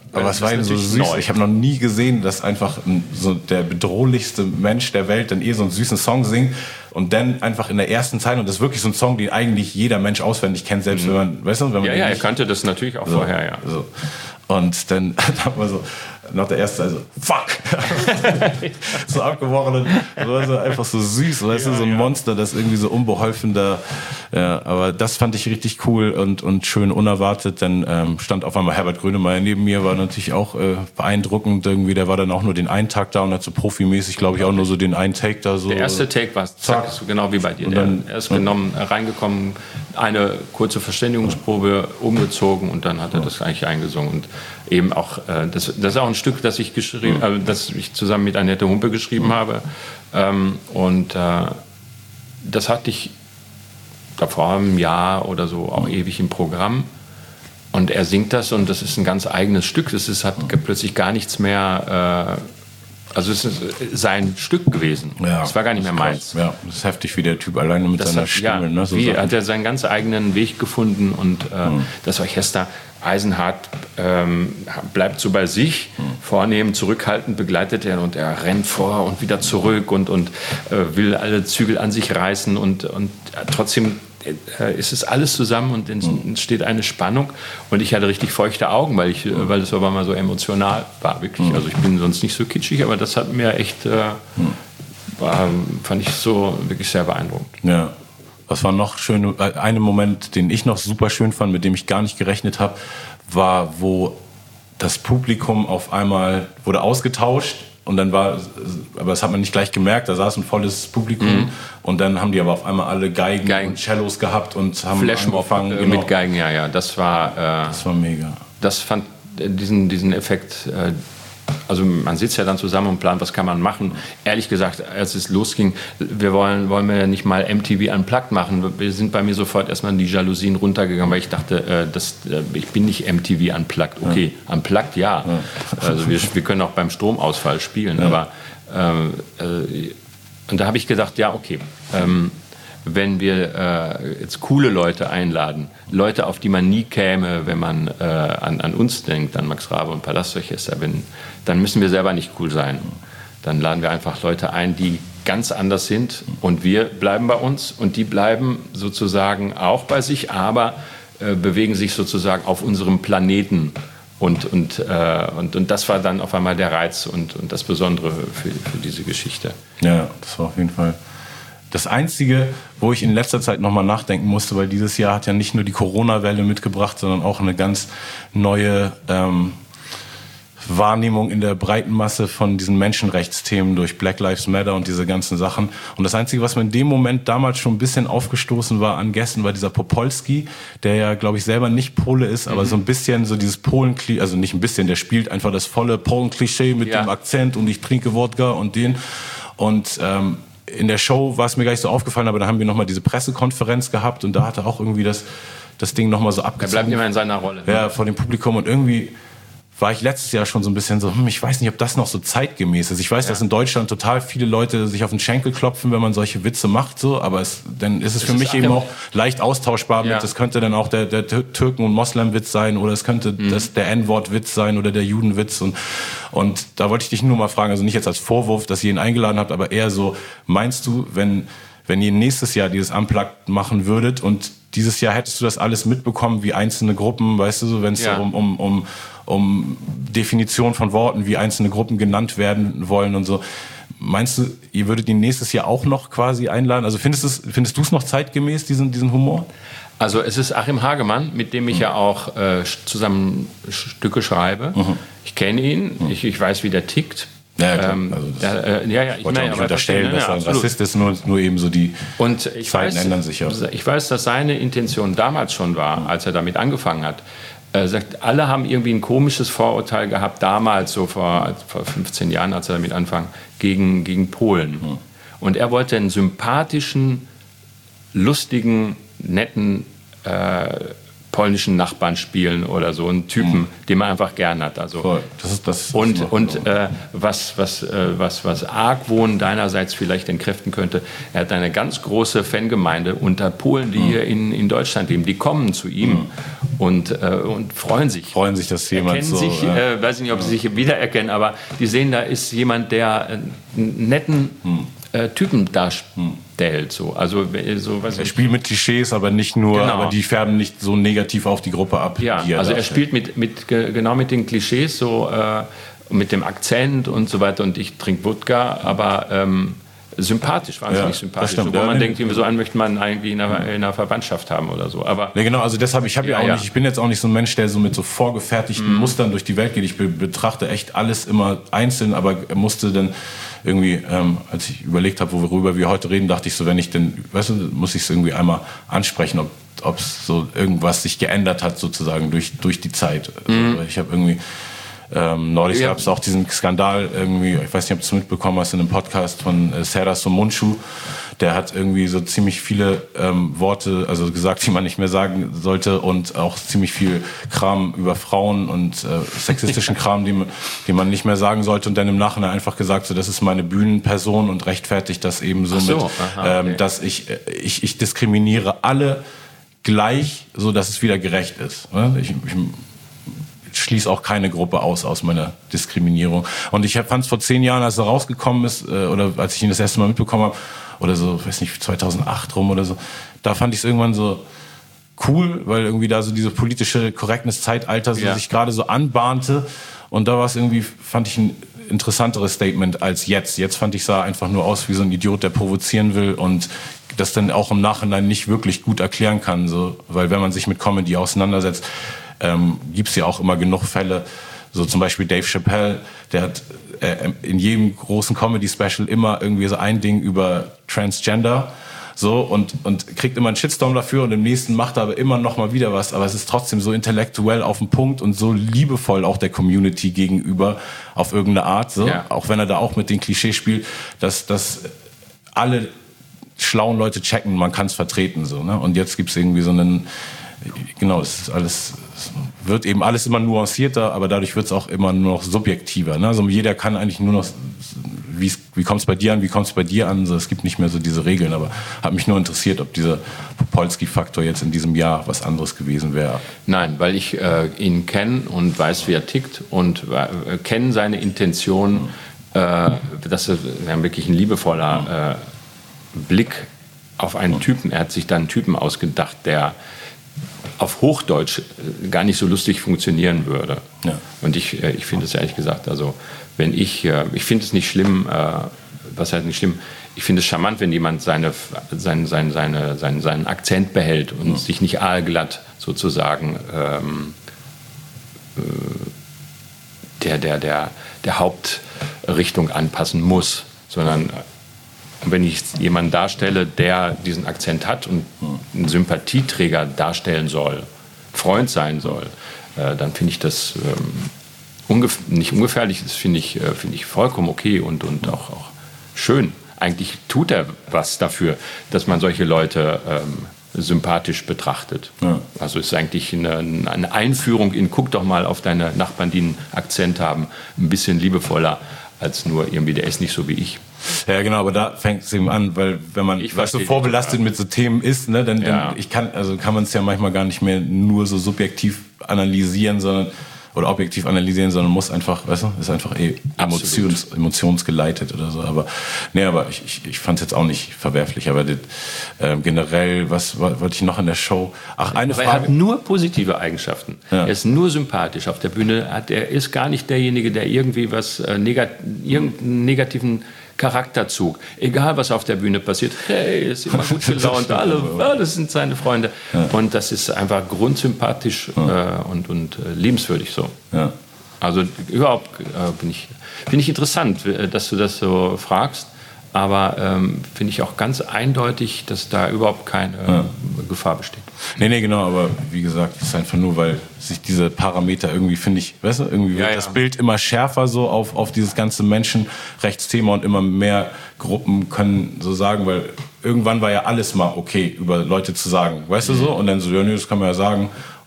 Aber es war eben so süß. Neu. Ich habe noch nie gesehen, dass einfach so der bedrohlichste Mensch der Welt dann so einen süßen Song singt und dann einfach in der ersten Zeile, und das ist wirklich so ein Song, den eigentlich jeder Mensch auswendig kennt, selbst wenn man, weißt du, wenn man er kannte das natürlich auch vorher, ja. So. Und dann hat man so nach der ersten Zeile so, fuck! so abgebrochen und so einfach so süß, weißt du, so ein Monster, das irgendwie so unbeholfen da. Ja, aber das fand ich richtig cool und schön unerwartet. Dann stand auf einmal Herbert Grönemeyer neben mir, war natürlich auch beeindruckend irgendwie. Der war dann auch nur den einen Tag da und hat so profimäßig, glaube ich, auch nur so den einen Take da so. Der erste Take war zack, so genau wie bei dir. Und dann, er ist genommen, reingekommen, eine kurze Verständigungsprobe umgezogen und dann hat er das eigentlich eingesungen. Und eben auch, das ist auch ein Stück, das ich das ich zusammen mit Annette Humpe geschrieben habe. Das hatte ich da vor einem Jahr oder so auch ewig im Programm. Und er singt das und das ist ein ganz eigenes Stück. Hat plötzlich gar nichts mehr. Also es ist sein Stück gewesen. Ja, es war gar nicht mehr meins. Ja, das ist heftig, wie der Typ alleine mit seiner Stimme. Ja, ne, so hat er seinen ganz eigenen Weg gefunden und das Orchester Eisenhardt bleibt so bei sich, vornehm, zurückhaltend begleitet er und er rennt vor und wieder zurück und will alle Zügel an sich reißen und trotzdem ist es alles zusammen und entsteht eine Spannung und ich hatte richtig feuchte Augen, weil es aber mal so emotional war, wirklich. Also ich bin sonst nicht so kitschig, aber das hat mir echt, fand ich so wirklich sehr beeindruckend. Ja. Was war noch schön? Ein Moment, den ich noch super schön fand, mit dem ich gar nicht gerechnet habe, war, wo das Publikum auf einmal wurde ausgetauscht und dann aber das hat man nicht gleich gemerkt, da saß ein volles Publikum und dann haben die aber auf einmal alle Geigen und Cellos gehabt und haben angefangen mit Geigen, ja, das war mega. Das fand diesen Effekt. Also man sitzt ja dann zusammen und plant, was kann man machen. Ehrlich gesagt, als es losging, wollen wir ja nicht mal MTV Unplugged machen. Wir sind bei mir sofort erstmal die Jalousien runtergegangen, weil ich dachte, ich bin nicht MTV Unplugged. Okay, Unplugged, ja. Also wir können auch beim Stromausfall spielen. Aber und da habe ich gedacht, ja, okay, wenn wir jetzt coole Leute einladen, Leute, auf die man nie käme, wenn man an uns denkt, an Max Rabe und Palastorchester, dann müssen wir selber nicht cool sein. Dann laden wir einfach Leute ein, die ganz anders sind und wir bleiben bei uns und die bleiben sozusagen auch bei sich, aber bewegen sich sozusagen auf unserem Planeten. Und das war dann auf einmal der Reiz und das Besondere für diese Geschichte. Ja, das war auf jeden Fall das Einzige, wo ich in letzter Zeit nochmal nachdenken musste, weil dieses Jahr hat ja nicht nur die Corona-Welle mitgebracht, sondern auch eine ganz neue Wahrnehmung in der breiten Masse von diesen Menschenrechtsthemen durch Black Lives Matter und diese ganzen Sachen. Und das Einzige, was mir in dem Moment damals schon ein bisschen aufgestoßen war an Gästen, war dieser Popolski, der ja, glaube ich, selber nicht Pole ist, aber so ein bisschen so dieses Polen-Klischee, also nicht ein bisschen, der spielt einfach das volle Polen-Klischee mit dem Akzent und ich trinke Wodka und den. Und in der Show war es mir gar nicht so aufgefallen, aber da haben wir nochmal diese Pressekonferenz gehabt und da hat er auch irgendwie das Ding nochmal so abgezogen. Er bleibt immer in seiner Rolle. Ja, vor dem Publikum und irgendwie war ich letztes Jahr schon so ein bisschen so, ich weiß nicht, ob das noch so zeitgemäß ist. Ich weiß, dass in Deutschland total viele Leute sich auf den Schenkel klopfen, wenn man solche Witze macht, so, aber dann ist es für mich eben auch leicht austauschbar mit, das könnte dann auch der Türken- und Moslem-Witz sein oder es könnte der N-Wort-Witz sein oder der Judenwitz und da wollte ich dich nur mal fragen, also nicht jetzt als Vorwurf, dass ihr ihn eingeladen habt, aber eher so, meinst du, wenn ihr nächstes Jahr dieses Unplugged machen würdet und dieses Jahr hättest du das alles mitbekommen, wie einzelne Gruppen, weißt du, so, wenn es um Definition von Worten, wie einzelne Gruppen genannt werden wollen und so. Meinst du, ihr würdet ihn nächstes Jahr auch noch quasi einladen? Also findest du es noch zeitgemäß, diesen Humor? Also es ist Achim Hagemann, mit dem ich ja auch zusammen Stücke schreibe. Ich kenne ihn, ich weiß, wie der tickt. Ja, klar. Ich wollte auch nicht unterstellen, dass er ein Rassist ist, nur eben so die Zeiten ändern sich ja. Ich weiß, dass seine Intention damals schon war, als er damit angefangen hat. Er sagt, alle haben irgendwie ein komisches Vorurteil gehabt, damals, so vor 15 Jahren, als er damit anfing, gegen Polen. Und er wollte einen sympathischen, lustigen, netten polnischen Nachbarn spielen oder so, einen Typen, den man einfach gern hat. Also Voll. Was Argwohn deinerseits vielleicht entkräften könnte, er hat eine ganz große Fangemeinde unter Polen, die hier in Deutschland leben. Die kommen zu ihm und freuen sich. Freuen sich, dass jemand erkennen so... sich, weiß ich nicht, ob sie sich wiedererkennen, aber die sehen, da ist jemand, der einen netten Typen darstellt. So. Also, er spielt mit Klischees, aber nicht nur, aber die färben nicht so negativ auf die Gruppe ab. Ja, also er spielt genau mit den Klischees, so mit dem Akzent und so weiter. Und ich trinke Wodka, aber sympathisch, wahnsinnig sympathisch. Stimmt, wo man denkt, so einen möchte man eigentlich in einer Verwandtschaft haben oder so. Aber ja, genau, also deshalb, ich bin jetzt auch nicht so ein Mensch, der so mit so vorgefertigten Mustern durch die Welt geht. Ich betrachte echt alles immer einzeln, aber musste dann irgendwie, als ich überlegt habe, worüber wir heute reden, dachte ich so, wenn ich denn, weißt du, muss ich es irgendwie einmal ansprechen, ob es so irgendwas sich geändert hat sozusagen durch die Zeit. Also, ich habe irgendwie neulich gab es auch diesen Skandal irgendwie, ich weiß nicht, ob du es mitbekommen hast, in einem Podcast von Serdar Somuncu. Der hat irgendwie so ziemlich viele Worte, also gesagt, die man nicht mehr sagen sollte und auch ziemlich viel Kram über Frauen und sexistischen Kram, die man nicht mehr sagen sollte und dann im Nachhinein einfach gesagt, so, das ist meine Bühnenperson und rechtfertigt das eben so okay. Dass ich diskriminiere alle gleich, so dass es wieder gerecht ist. Ich schließe auch keine Gruppe aus meiner Diskriminierung. Und ich fand es vor 10 Jahren, als er rausgekommen ist, oder als ich ihn das erste Mal mitbekommen habe, oder so, ich weiß nicht, 2008 rum oder so, da fand ich es irgendwann so cool, weil irgendwie da so diese politische Correctness-Zeitalter sich gerade so anbahnte. Und da war es irgendwie, fand ich ein interessanteres Statement als jetzt. Jetzt fand ich, sah einfach nur aus wie so ein Idiot, der provozieren will und das dann auch im Nachhinein nicht wirklich gut erklären kann. So, weil wenn man sich mit Comedy auseinandersetzt, gibt es ja auch immer genug Fälle, so zum Beispiel Dave Chappelle, der hat in jedem großen Comedy-Special immer irgendwie so ein Ding über Transgender so und kriegt immer einen Shitstorm dafür und im nächsten macht er aber immer noch mal wieder was, aber es ist trotzdem so intellektuell auf den Punkt und so liebevoll auch der Community gegenüber auf irgendeine Art, so, auch wenn er da auch mit den Klischees spielt, dass alle schlauen Leute checken, man kann es vertreten, so, ne? Und jetzt gibt's irgendwie so einen, genau, es ist alles, es wird eben alles immer nuancierter, aber dadurch wird es auch immer nur noch subjektiver, ne? Also jeder kann eigentlich nur noch, wie kommt es bei dir an, wie kommt es bei dir an, so, es gibt nicht mehr so diese Regeln, aber hat mich nur interessiert, ob dieser Popolski-Faktor jetzt in diesem Jahr was anderes gewesen wäre. Nein, weil ich ihn kenne und weiß, wie er tickt und kenne seine Intention, dass er wirklich ein liebevoller Blick auf einen Typen, er hat sich da einen Typen ausgedacht, der auf Hochdeutsch gar nicht so lustig funktionieren würde. Ja. Und ich finde es ehrlich gesagt, also wenn ich finde es nicht schlimm, was heißt nicht schlimm, ich finde es charmant, wenn jemand seinen Akzent behält und sich nicht aalglatt sozusagen der Hauptrichtung anpassen muss, sondern wenn ich jemanden darstelle, der diesen Akzent hat und einen Sympathieträger darstellen soll, Freund sein soll, dann finde ich das nicht ungefährlich, das finde ich vollkommen okay und auch schön. Eigentlich tut er was dafür, dass man solche Leute sympathisch betrachtet. Ja. Also es ist eigentlich eine Einführung in, guck doch mal auf deine Nachbarn, die einen Akzent haben, ein bisschen liebevoller als nur irgendwie, der ist nicht so wie ich. Ja, genau, aber da fängt es eben an, weil wenn man so vorbelastet mit so Themen ist, ne, dann kann man es ja manchmal gar nicht mehr nur so subjektiv analysieren, sondern objektiv analysieren, sondern muss einfach, weißt du, ist einfach emotionsgeleitet oder so. Aber ich fand es jetzt auch nicht verwerflich, aber generell, was wollte ich noch in der Show? Ach, eine Frage. Er hat nur positive Eigenschaften. Ja. Er ist nur sympathisch auf der Bühne. Er ist gar nicht derjenige, der irgendwie irgendeinen negativen Charakterzug. Egal, was auf der Bühne passiert. Hey, ist immer gut gelaunt. Das sind seine Freunde. Ja. Und das ist einfach grundsympathisch und liebenswürdig so. Ja. Also überhaupt finde ich interessant, dass du das so fragst. Aber finde ich auch ganz eindeutig, dass da überhaupt keine Gefahr besteht. Nee, genau, aber wie gesagt, es ist einfach nur, weil sich diese Parameter irgendwie, finde ich, weißt du, irgendwie wird das Bild immer schärfer so auf dieses ganze Menschenrechtsthema und immer mehr Gruppen können so sagen, weil irgendwann war ja alles mal okay, über Leute zu sagen, weißt du so? Und dann so, ja, nee, das kann man ja sagen.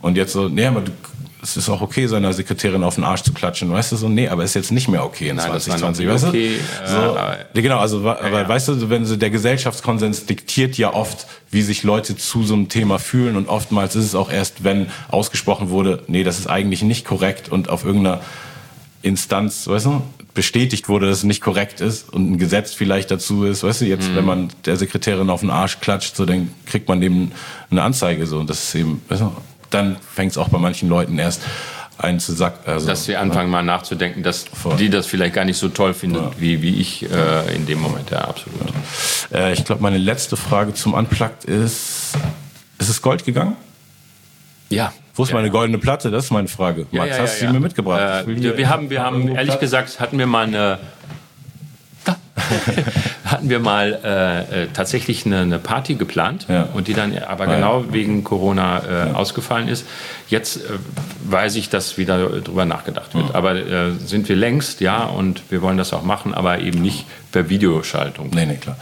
Und jetzt so, nee, aber es ist auch okay, seiner Sekretärin auf den Arsch zu klatschen. Weißt du, so, nee, aber ist jetzt nicht mehr okay in 2020, weißt du? Okay, so, genau, also, aber weißt du, wenn so der Gesellschaftskonsens diktiert ja oft, wie sich Leute zu so einem Thema fühlen, und oftmals ist es auch erst, wenn ausgesprochen wurde, nee, das ist eigentlich nicht korrekt, und auf irgendeiner Instanz, weißt du, bestätigt wurde, dass es nicht korrekt ist und ein Gesetz vielleicht dazu ist, weißt du, jetzt, wenn man der Sekretärin auf den Arsch klatscht, so, dann kriegt man eben eine Anzeige, so, und das ist eben, weißt du, dann fängt es auch bei manchen Leuten erst ein zu sagen. Also, dass sie anfangen mal nachzudenken, dass die das vielleicht gar nicht so toll findet, wie ich in dem Moment. Ja, absolut. Ich glaube, meine letzte Frage zum Unplugged ist es Gold gegangen? Ja. Wo ist meine goldene Platte? Das ist meine Frage. Max, hast du sie mir mitgebracht? Wir haben ehrlich gesagt, hatten wir mal tatsächlich eine Party geplant, und die dann aber genau wegen Corona ausgefallen ist. Jetzt weiß ich, dass wieder drüber nachgedacht wird. Aber sind wir längst, ja, und wir wollen das auch machen, aber eben nicht per Videoschaltung. Nee, klar.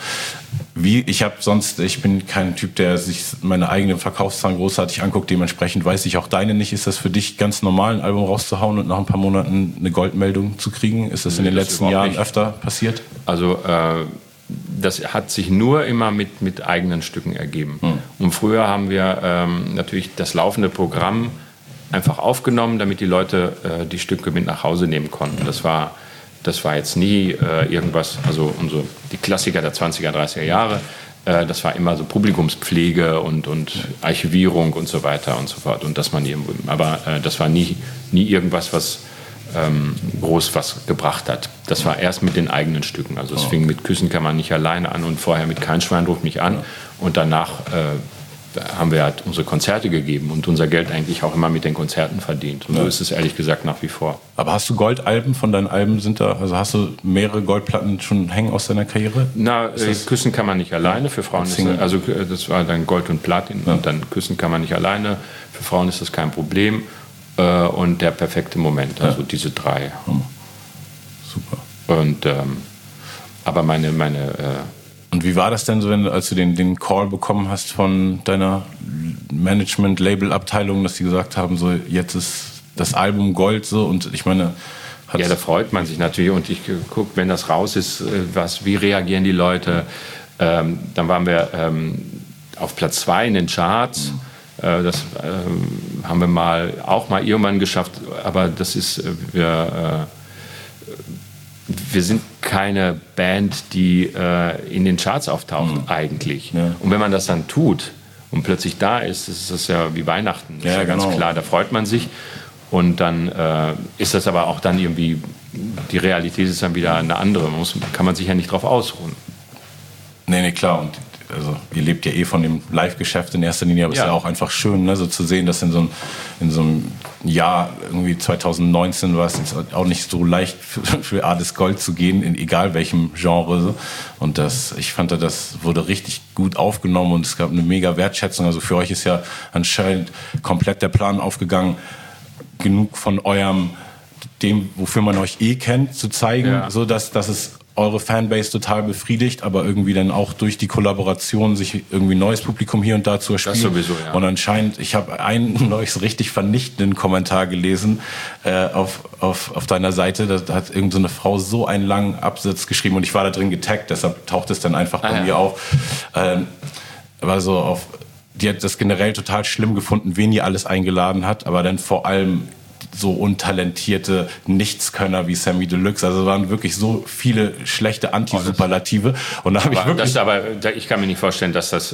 Ich bin kein Typ, der sich meine eigenen Verkaufszahlen großartig anguckt. Dementsprechend weiß ich auch deine nicht. Ist das für dich ganz normal, ein Album rauszuhauen und nach ein paar Monaten eine Goldmeldung zu kriegen? Ist das in den letzten Jahren öfter passiert? Also das hat sich nur immer mit eigenen Stücken ergeben. Und früher haben wir natürlich das laufende Programm einfach aufgenommen, damit die Leute die Stücke mit nach Hause nehmen konnten. Das war jetzt nie irgendwas, also die Klassiker der 20er, 30er Jahre, das war immer so Publikumspflege und Archivierung und so weiter und so fort. Und das war nie irgendwas, was groß was gebracht hat. Das war erst mit den eigenen Stücken. Also es fing mit Küssen kann man nicht alleine an und vorher mit Kein Schwein ruft mich an. Und danach haben wir halt unsere Konzerte gegeben und unser Geld eigentlich auch immer mit den Konzerten verdient. Und so ist es ehrlich gesagt nach wie vor. Aber hast du Goldalben von deinen Alben? Also hast du mehrere Goldplatten schon hängen aus deiner Karriere? Küssen kann man nicht alleine. Für Frauen ist das, also das war dann Gold und Platin. Und dann Küssen kann man nicht alleine. Für Frauen ist das kein Problem. Und Der perfekte Moment, also diese drei. Super. Und aber meine Und wie war das denn so, als du den Call bekommen hast von deiner Management-Label-Abteilung, dass die gesagt haben, so jetzt ist das Album Gold, so, und ich meine... Ja, da freut man sich natürlich, und ich gucke, wenn das raus ist, wie reagieren die Leute. Dann waren wir auf Platz 2 in den Charts. Das haben wir auch mal irgendwann geschafft, aber das ist, wir sind keine Band, die in den Charts auftaucht, eigentlich. Ja. Und wenn man das dann tut und plötzlich da ist das ja wie Weihnachten. Das ist ja ganz klar, da freut man sich. Und dann ist das aber auch dann irgendwie, die Realität ist dann wieder eine andere. Kann man sich ja nicht drauf ausruhen. Nee, klar. Und also ihr lebt ja von dem Live-Geschäft in erster Linie, aber es ist ja auch einfach schön, ne, so zu sehen, dass in so einem Jahr, irgendwie 2019, war es jetzt auch nicht so leicht für Ades Gold zu gehen, in egal welchem Genre. So. Und ich fand, das wurde richtig gut aufgenommen und es gab eine mega Wertschätzung. Also für euch ist ja anscheinend komplett der Plan aufgegangen, genug von dem, wofür man euch kennt, zu zeigen, so dass es eure Fanbase total befriedigt, aber irgendwie dann auch durch die Kollaboration sich irgendwie neues Publikum hier und da zu erspielen. Das sowieso, ja. Und anscheinend, ich habe einen neues richtig vernichtenden Kommentar gelesen auf deiner Seite, da hat irgend so eine Frau so einen langen Absatz geschrieben und ich war da drin getaggt, deshalb taucht es dann einfach bei mir auf. Aber so die hat das generell total schlimm gefunden, wen ihr alles eingeladen hat, aber dann vor allem so untalentierte Nichtskönner wie Samy Deluxe. Also es waren wirklich so viele schlechte Anti-Superlative. Und da habe ich wirklich... ich kann mir nicht vorstellen, dass das...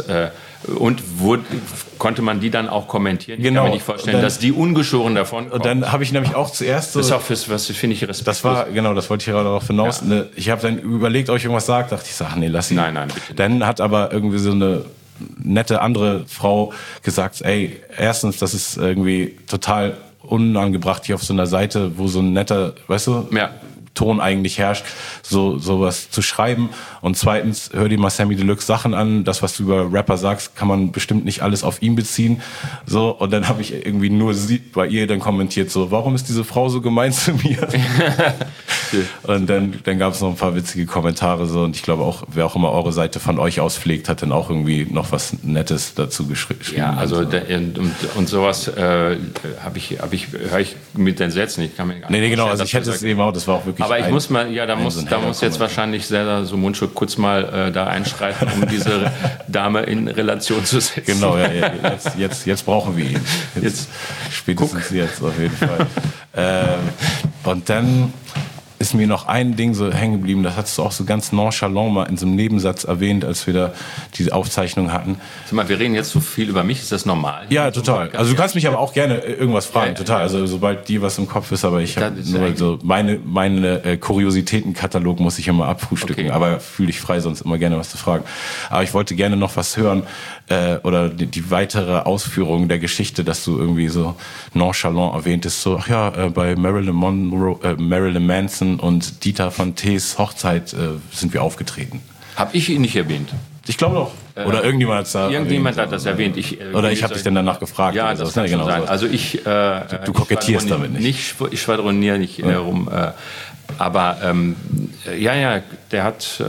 konnte man die dann auch kommentieren? Genau. Ich kann mir nicht vorstellen, dass die ungeschoren davon kommen. Und dann habe ich nämlich auch zuerst so... Das ist auch was finde ich respektlos. Das war, genau, das wollte ich gerade darauf hinaus. Ja. Ich habe dann überlegt, ob ich irgendwas sage. Dachte ich, nee, lass sie. Nein, bitte nicht. Dann hat aber irgendwie so eine nette andere Frau gesagt, ey, erstens, das ist irgendwie total unangebracht hier auf so einer Seite, wo so ein netter, weißt du, Ton eigentlich herrscht, sowas zu schreiben. Und zweitens, hör dir mal Samy Deluxe Sachen an. Das, was du über Rapper sagst, kann man bestimmt nicht alles auf ihn beziehen. So, und dann habe ich irgendwie nur bei ihr dann kommentiert, so, warum ist diese Frau so gemein zu mir? Und dann gab es noch ein paar witzige Kommentare so und ich glaube auch, wer auch immer eure Seite von euch aus pflegt, hat dann auch irgendwie noch was Nettes dazu geschrieben. Ja, also und sowas höre ich mit den Sätzen. Ich kann mir gar nicht genau, also ich hätte es eben auch, das war auch wirklich. Aber ich muss mal, da muss jetzt wahrscheinlich selber so Mundschutz kurz mal da einschreiten, um diese Dame in Relation zu setzen. Genau, ja, jetzt brauchen wir ihn. Spätestens jetzt auf jeden Fall. Und dann ist mir noch ein Ding so hängen geblieben, das hast du auch so ganz nonchalant mal in so einem Nebensatz erwähnt, als wir da diese Aufzeichnung hatten. Sag mal, wir reden jetzt so viel über mich, ist das normal? Ja, total. Also du kannst mich aber auch gerne irgendwas fragen, total. Also sobald dir was im Kopf ist, aber ich habe nur so meine Kuriositätenkatalog muss ich immer abfrühstücken, aber fühle dich frei, sonst immer gerne was zu fragen. Aber ich wollte gerne noch was hören oder die weitere Ausführung der Geschichte, dass du irgendwie so nonchalant erwähntest, so ach ja, bei Marilyn Manson und Dieter von Tees Hochzeit sind wir aufgetreten. Hab ich ihn nicht erwähnt? Ich glaube doch. Oder irgendjemand hat es da Irgendjemand hat das erwähnt. Oder ich habe dich dann danach gefragt. Ja, das kann genau sein. Also du kokettierst damit nicht. Ich schwadroniere nicht rum. Aber der hat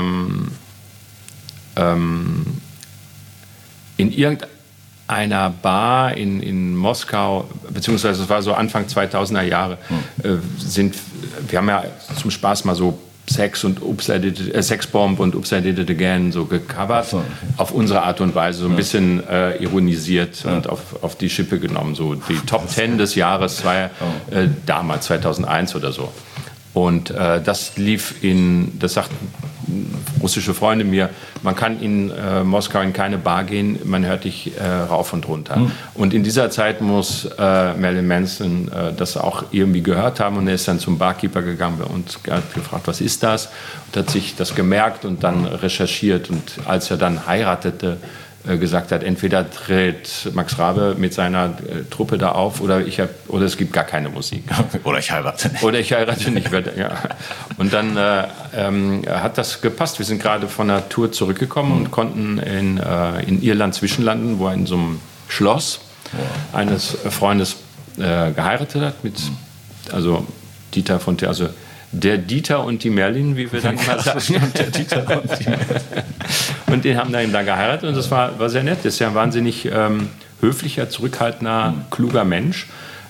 in irgendeiner Bar in Moskau, beziehungsweise es war so Anfang 2000er Jahre, wir haben ja zum Spaß mal so Sexbomb und Oops, I Did It Again so gecovert, auf unsere Art und Weise, so ein bisschen ironisiert und auf die Schippe genommen. So die Top 10 des Jahres war damals, 2001 oder so. Und das lief das sagten russische Freunde mir, man kann in Moskau in keine Bar gehen, man hört dich rauf und runter. Und in dieser Zeit muss Marilyn Manson das auch irgendwie gehört haben und er ist dann zum Barkeeper gegangen und hat gefragt, was ist das? Und hat sich das gemerkt und dann recherchiert und als er dann heiratete, gesagt hat, entweder tritt Max Rabe mit seiner Truppe da auf oder es gibt gar keine Musik. Oder ich heirate nicht. Oder ich heirate nicht. Ja. Und dann hat das gepasst. Wir sind gerade von der Tour zurückgekommen und konnten in Irland zwischenlanden, wo er in so einem Schloss eines Freundes geheiratet hat, also Dieter von Teer, also der Dieter und die Merlin, wie wir dann mal sagen. Der Dieter und die Merlin. Und die haben dann da geheiratet und das war sehr nett. Das ist ja ein wahnsinnig höflicher, zurückhaltender, kluger Mensch,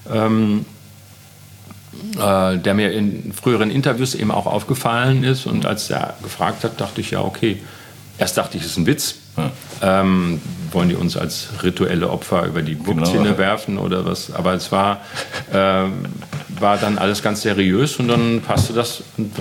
der mir in früheren Interviews eben auch aufgefallen ist. Und als er gefragt hat, dachte ich, ja, okay. Erst dachte ich, es ist ein Witz. Wollen die uns als rituelle Opfer über die Burgzinne werfen oder was? Aber es war dann alles ganz seriös und dann passte das. Und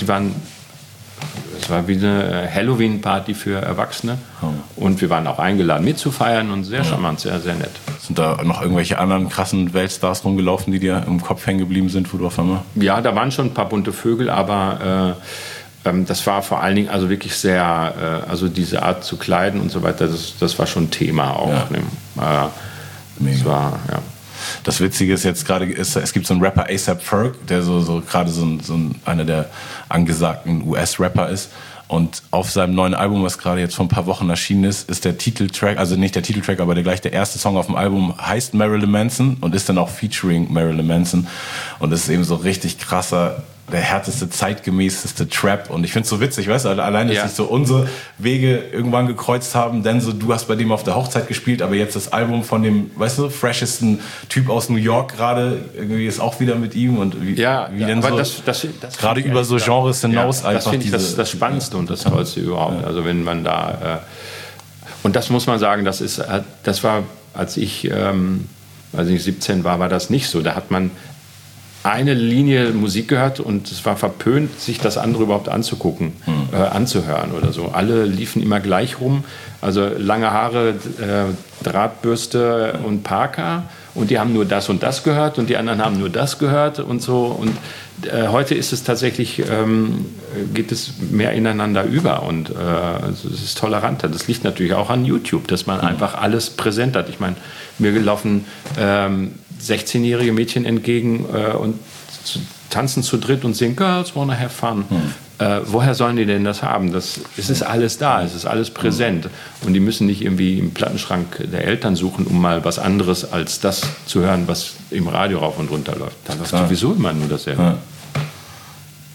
es war wie eine Halloween-Party für Erwachsene. Und wir waren auch eingeladen mitzufeiern und sehr charmant, sehr, sehr nett. Sind da noch irgendwelche anderen krassen Weltstars rumgelaufen, die dir im Kopf hängen geblieben sind, wo du auf einmal? Ja, da waren schon ein paar bunte Vögel, aber das war vor allen Dingen also wirklich sehr, also diese Art zu kleiden und so weiter, das war schon Thema auch. Ja. Das war, ja. Das Witzige ist jetzt gerade, es gibt so einen Rapper, A$AP Ferg, der so gerade so einer der angesagten US-Rapper ist. Und auf seinem neuen Album, was gerade jetzt vor ein paar Wochen erschienen ist der Titeltrack, also nicht der Titeltrack, aber der erste Song auf dem Album heißt Marilyn Manson und ist dann auch featuring Marilyn Manson. Und das ist eben so richtig krasser, der härteste, zeitgemäßeste Trap. Und ich finde es so witzig, weißt du, allein, dass sich so unsere Wege irgendwann gekreuzt haben, denn so, du hast bei dem auf der Hochzeit gespielt, aber jetzt das Album von dem, weißt du, freshesten Typ aus New York gerade, irgendwie ist auch wieder mit ihm und wie denn aber so, das gerade über so Genres hinaus einfach. Das finde ich das Spannendste und das Tollste überhaupt. Ja. Also wenn man da, und das muss man sagen, das war, als ich 17 war das nicht so. Da hat man eine Linie Musik gehört und es war verpönt, sich das andere überhaupt anzugucken, anzuhören oder so. Alle liefen immer gleich rum, also lange Haare, Drahtbürste und Parker und die haben nur das und das gehört und die anderen haben nur das gehört und so. Und heute ist es tatsächlich, geht es mehr ineinander über und also es ist toleranter. Das liegt natürlich auch an YouTube, dass man einfach alles präsent hat. Ich meine, mir laufen 16-jährige Mädchen entgegen und tanzen zu dritt und singen Girls Wanna Have Fun. Woher sollen die denn das haben? Es ist alles da, es ist alles präsent. Und die müssen nicht irgendwie im Plattenschrank der Eltern suchen, um mal was anderes als das zu hören, was im Radio rauf und runter läuft. Da läuft sowieso immer nur dasselbe.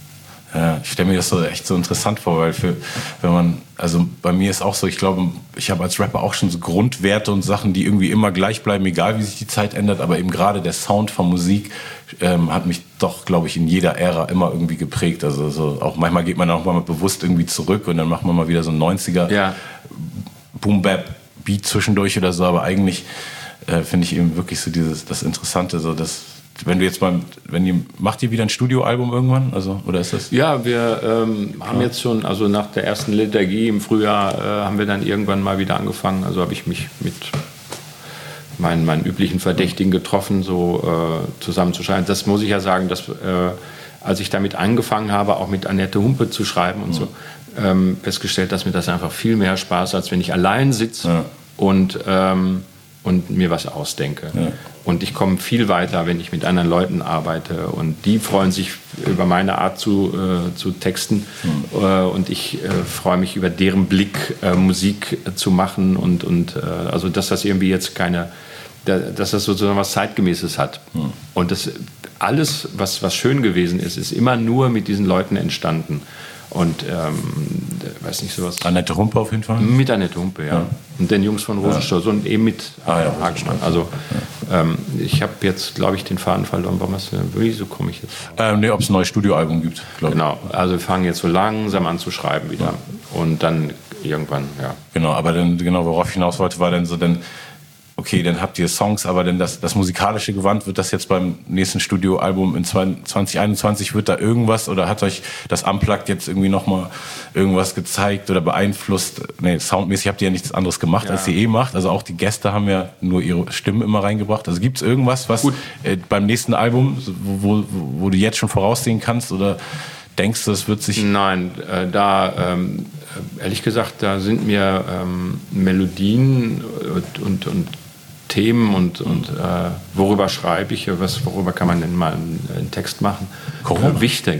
Ja, ich stelle mir das so echt so interessant vor, weil wenn man, also bei mir ist auch so, ich glaube, ich habe als Rapper auch schon so Grundwerte und Sachen, die irgendwie immer gleich bleiben, egal wie sich die Zeit ändert, aber eben gerade der Sound von Musik hat mich doch, glaube ich, in jeder Ära immer irgendwie geprägt. Also so, auch manchmal geht man auch mal bewusst irgendwie zurück und dann macht man mal wieder so einen 90er Boom-Bap-Beat zwischendurch oder so, aber eigentlich finde ich eben wirklich so das Interessante, so das. Wenn du jetzt macht ihr wieder ein Studioalbum irgendwann? Also, oder ist das? Ja, wir haben jetzt schon, also nach der ersten Liturgie im Frühjahr haben wir dann irgendwann mal wieder angefangen. Also habe ich mich mit meinen üblichen Verdächtigen getroffen, so zusammenzuschreiben. Das muss ich ja sagen, dass als ich damit angefangen habe, auch mit Annette Humpe zu schreiben und so, festgestellt, dass mir das einfach viel mehr Spaß, als wenn ich allein sitze und mir was ausdenke. Ja. Und ich komme viel weiter, wenn ich mit anderen Leuten arbeite. Und die freuen sich über meine Art zu texten. Und ich freue mich über deren Blick, Musik zu machen. Und also, dass das irgendwie jetzt dass das sozusagen was Zeitgemäßes hat. Und das alles, was schön gewesen ist immer nur mit diesen Leuten entstanden. Und weiß nicht, sowas. Annette Humpe auf jeden Fall? Mit Annette Humpe, ja. Und den Jungs von Rosenstoß und eben mit Hagenmann. Also ich habe jetzt, glaube ich, den Faden verloren. Wieso komme ich jetzt? Nee, ob es ein neues Studioalbum gibt, glaube ich. Genau, also wir fangen jetzt so langsam an zu schreiben wieder. Und dann irgendwann, ja. Genau, aber dann, worauf ich hinaus wollte, war dann so, okay, dann habt ihr Songs, aber dann das musikalische Gewand, wird das jetzt beim nächsten Studioalbum in 2021, wird da irgendwas oder hat euch das Unplugged jetzt irgendwie nochmal irgendwas gezeigt oder beeinflusst? Nee, soundmäßig habt ihr ja nichts anderes gemacht, als ihr macht. Also auch die Gäste haben ja nur ihre Stimmen immer reingebracht. Also gibt es irgendwas, was beim nächsten Album, wo du jetzt schon voraussehen kannst oder denkst du, es wird sich... Nein, ehrlich gesagt, da sind mir Melodien und Themen und worüber schreibe ich, worüber kann man denn mal einen Text machen, wichtiger.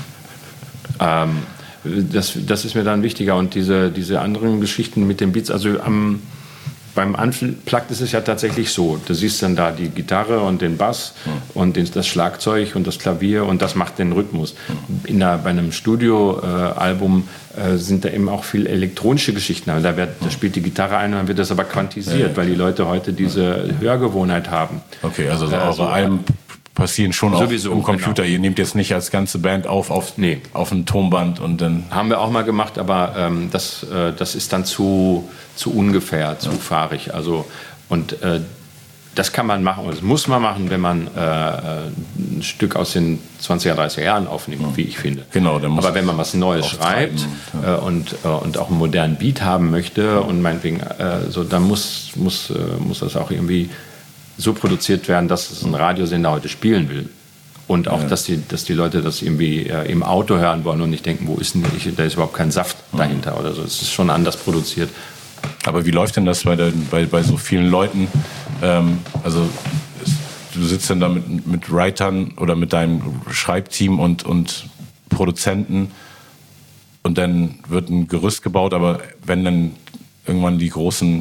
Das ist mir dann wichtiger. Und diese anderen Geschichten mit den Beats, also beim Unplugged ist es ja tatsächlich so, du siehst dann da die Gitarre und den Bass und das Schlagzeug und das Klavier und das macht den Rhythmus. Bei einem Studioalbum sind da eben auch viel elektronische Geschichten. Da spielt die Gitarre ein und dann wird das aber quantisiert, weil die Leute heute diese Hörgewohnheit haben. Okay, also eure Alben passieren schon sowieso, auch im Computer. Genau. Ihr nehmt jetzt nicht als ganze Band auf ein Tonband und dann... Haben wir auch mal gemacht, aber das ist dann zu ungefähr, zu fahrig. Also, und das kann man machen, oder das muss man machen, wenn man ein Stück aus den 20er, 30er Jahren aufnimmt, wie ich finde. Genau, aber wenn man was Neues schreibt und auch einen modernen Beat haben möchte und meinetwegen, dann muss das auch irgendwie so produziert werden, dass es ein Radiosender heute spielen will. Und auch, dass die Leute das irgendwie im Auto hören wollen und nicht denken, wo ist denn, da ist überhaupt kein Saft dahinter oder so. Es ist schon anders produziert. Aber wie läuft denn das bei so vielen Leuten? Also du sitzt dann da mit Writern oder mit deinem Schreibteam und Produzenten und dann wird ein Gerüst gebaut, aber wenn dann irgendwann die großen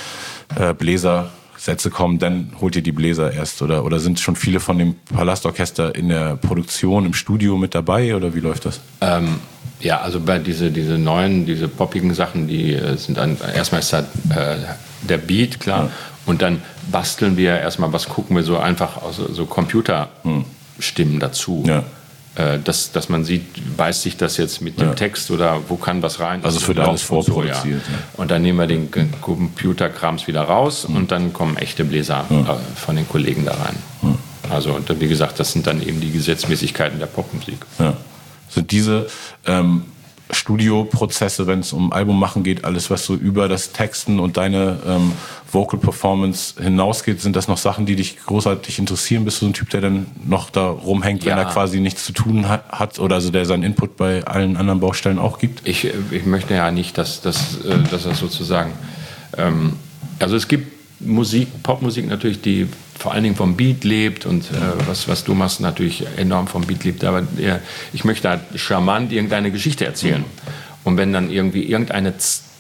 Bläsersätze kommen, dann holt ihr die Bläser erst oder sind schon viele von dem Palastorchester in der Produktion, im Studio mit dabei oder wie läuft das? Ja, also bei diese neuen, diese poppigen Sachen, die sind dann, erstmal ist da der Beat, klar, und dann basteln wir erstmal, gucken wir so einfach aus so Computerstimmen dazu. Ja. Dass man sieht, beißt sich das jetzt mit dem Text oder wo kann was rein? Also es wird alles vorproduziert. So, ja. Und dann nehmen wir den Computerkrams wieder raus und dann kommen echte Bläser von den Kollegen da rein. Also wie gesagt, das sind dann eben die Gesetzmäßigkeiten der Popmusik. Ja. Sind diese Studioprozesse, wenn es um Album machen geht, alles was so über das Texten und deine Vocal Performance hinausgeht, sind das noch Sachen, die dich großartig interessieren? Bist du so ein Typ, der dann noch da rumhängt, wenn er quasi nichts zu tun hat oder also der seinen Input bei allen anderen Baustellen auch gibt? Ich möchte ja nicht, dass das sozusagen also es gibt Popmusik natürlich, die vor allen Dingen vom Beat lebt und was du machst, natürlich enorm vom Beat lebt. Aber ich möchte halt charmant irgendeine Geschichte erzählen. Und wenn dann irgendwie irgendeine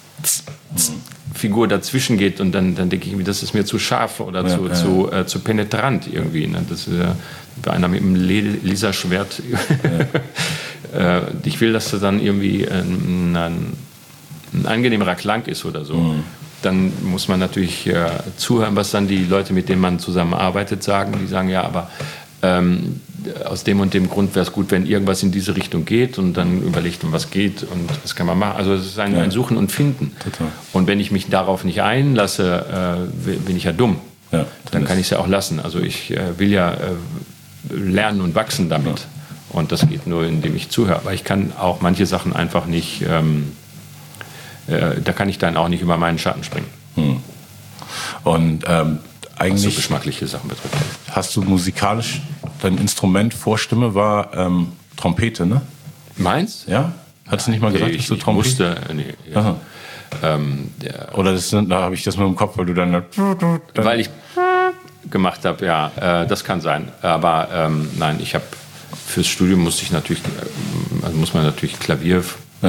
Figur dazwischen geht und dann denke ich mir, das ist mir zu scharf oder zu penetrant irgendwie. Ne? Das ist bei einer mit einem Laserschwert ich will, dass das dann irgendwie ein angenehmerer Klang ist oder so. Dann muss man natürlich zuhören, was dann die Leute, mit denen man zusammenarbeitet, sagen. Die sagen, ja, aber aus dem und dem Grund wäre es gut, wenn irgendwas in diese Richtung geht, und dann überlegt man, was geht und was kann man machen. Also es ist ein Suchen und Finden. Total. Und wenn ich mich darauf nicht einlasse, bin ich ja dumm. Ja, dann kann ich es ja auch lassen. Also ich will ja lernen und wachsen damit. Ja. Und das geht nur, indem ich zuhöre. Aber ich kann auch manche Sachen einfach nicht, da kann ich dann auch nicht über meinen Schatten springen. Und eigentlich, was so geschmackliche Sachen betrifft. Hast du musikalisch, dein Instrument vor Stimme war Trompete, ne? Meins? Ja? Hattest du nicht mal gesagt, dass du Trompete? Wusste, nee. Ja. Oder da habe ich das nur im Kopf, weil du dann weil ich gemacht habe, ja, das kann sein. Aber nein, ich habe fürs Studium muss man natürlich Klavier,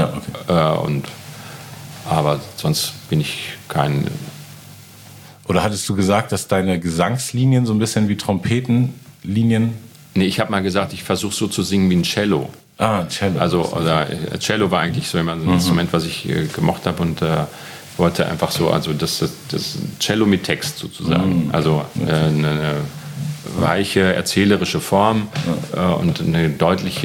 aber sonst bin ich kein. Oder hattest du gesagt, dass deine Gesangslinien so ein bisschen wie Trompetenlinien? Nee, ich habe mal gesagt, ich versuche so zu singen wie ein Cello. Ah, Cello. Also Cello war eigentlich so immer ein Instrument, was ich gemocht habe, und wollte einfach so, also das Cello mit Text sozusagen. Also eine weiche, erzählerische Form und eine deutlich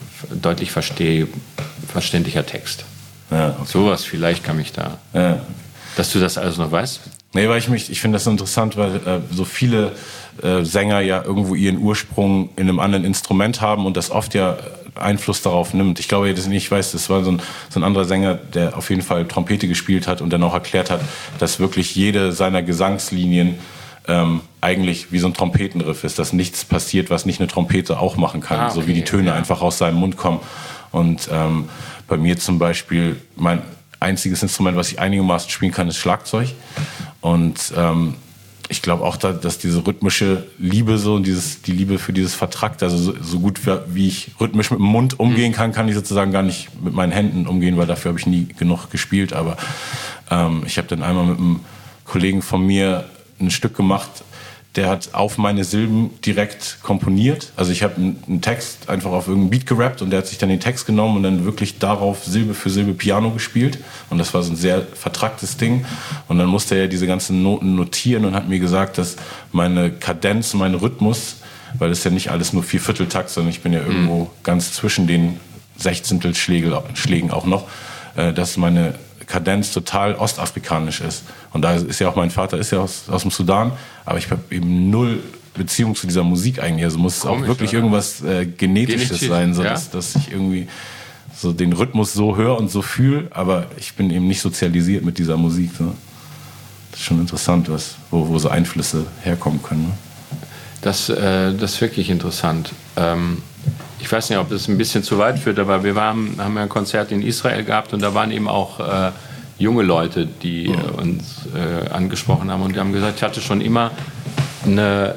verständlicher Text. Ja, okay. Sowas vielleicht kann mich da. Ja. Dass du das alles noch weißt? Nee, weil ich finde das so interessant, weil so viele Sänger ja irgendwo ihren Ursprung in einem anderen Instrument haben und das oft ja Einfluss darauf nimmt. Ich glaube, ich weiß, das war so ein anderer Sänger, der auf jeden Fall Trompete gespielt hat und dann auch erklärt hat, dass wirklich jede seiner Gesangslinien eigentlich wie so ein Trompetenriff ist, dass nichts passiert, was nicht eine Trompete auch machen kann, so wie die Töne einfach aus seinem Mund kommen. Und bei mir zum Beispiel, mein einziges Instrument, was ich einigermaßen spielen kann, ist Schlagzeug. Und ich glaube auch, dass diese rhythmische Liebe so und die Liebe für dieses Vertrackte, also so gut wie ich rhythmisch mit dem Mund umgehen kann ich sozusagen gar nicht mit meinen Händen umgehen, weil dafür habe ich nie genug gespielt. Aber ich habe dann einmal mit einem Kollegen von mir ein Stück gemacht, der hat auf meine Silben direkt komponiert. Also ich habe einen Text einfach auf irgendeinen Beat gerappt und der hat sich dann den Text genommen und dann wirklich darauf Silbe für Silbe Piano gespielt. Und das war so ein sehr vertracktes Ding. Und dann musste er diese ganzen Noten notieren und hat mir gesagt, dass meine Kadenz, mein Rhythmus, weil das ist ja nicht alles nur 4/4-Takt, sondern ich bin ja irgendwo ganz zwischen den Sechzehntelschlägen auch noch, dass meine Kadenz total ostafrikanisch ist. Und da ist ja auch mein Vater ist ja aus dem Sudan, aber ich habe eben null Beziehung zu dieser Musik eigentlich. Also muss es auch wirklich irgendwas Genetisches sein, so dass ich irgendwie so den Rhythmus so höre und so fühle, aber ich bin eben nicht sozialisiert mit dieser Musik. So. Das ist schon interessant, wo so Einflüsse herkommen können. Ne? Das ist wirklich interessant. Ich weiß nicht, ob das ein bisschen zu weit führt, aber wir haben ja ein Konzert in Israel gehabt und da waren eben auch junge Leute, die uns angesprochen haben und die haben gesagt, ich hatte schon immer eine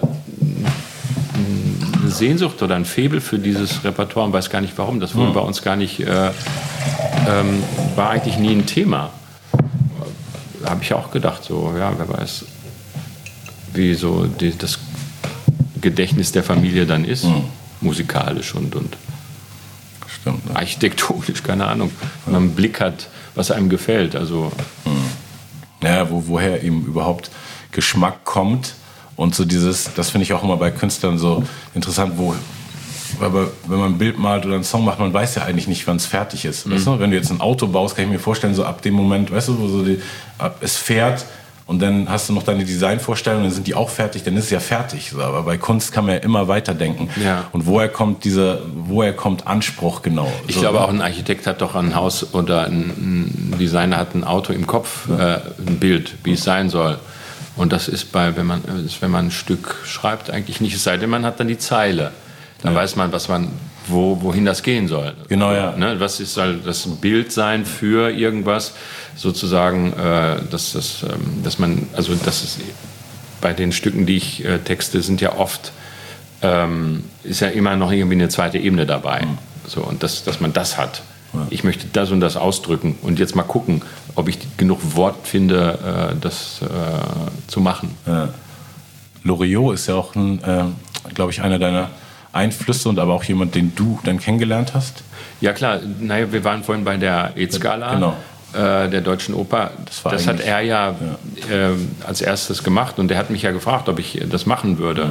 Sehnsucht oder ein Faible für dieses Repertoire und weiß gar nicht warum. Das wurde bei uns gar nicht, war eigentlich nie ein Thema. Habe ich auch gedacht, so, ja, wer weiß, wie so das Gedächtnis der Familie dann ist. Musikalisch und stimmt, ja. Architektonisch, keine Ahnung. Wenn man einen Blick hat, was einem gefällt. Also. Ja, woher eben überhaupt Geschmack kommt. Und so das finde ich auch immer bei Künstlern so interessant, weil wenn man ein Bild malt oder einen Song macht, man weiß ja eigentlich nicht, wann es fertig ist. Weißt du? Wenn du jetzt ein Auto baust, kann ich mir vorstellen, so ab dem Moment, weißt du, wo es fährt, und dann hast du noch deine Designvorstellungen, dann sind die auch fertig, dann ist es ja fertig. Aber bei Kunst kann man ja immer weiterdenken. Ja. Und woher kommt Anspruch genau? Ich glaube auch, ein Architekt hat doch ein Haus oder ein Designer hat ein Auto im Kopf, ein Bild, wie es sein soll. Und das ist wenn man ein Stück schreibt, eigentlich nicht. Es sei denn, man hat dann die Zeile. Dann weiß man, wohin das gehen soll. Genau, ja. Ne, soll das ein Bild sein für irgendwas, sozusagen, dass man, also das ist bei den Stücken, die ich texte, sind ja oft, ist ja immer noch irgendwie eine zweite Ebene dabei. So, und dass man das hat. Ja. Ich möchte das und das ausdrücken und jetzt mal gucken, ob ich genug Wort finde, das zu machen. Ja. Loriot ist ja auch, glaube ich, einer deiner Einflüsse und aber auch jemand, den du dann kennengelernt hast? Ja klar, naja, wir waren vorhin bei der ETH-Gala. Genau. Der Deutschen Oper, das hat er ja, als erstes gemacht und er hat mich ja gefragt, ob ich das machen würde.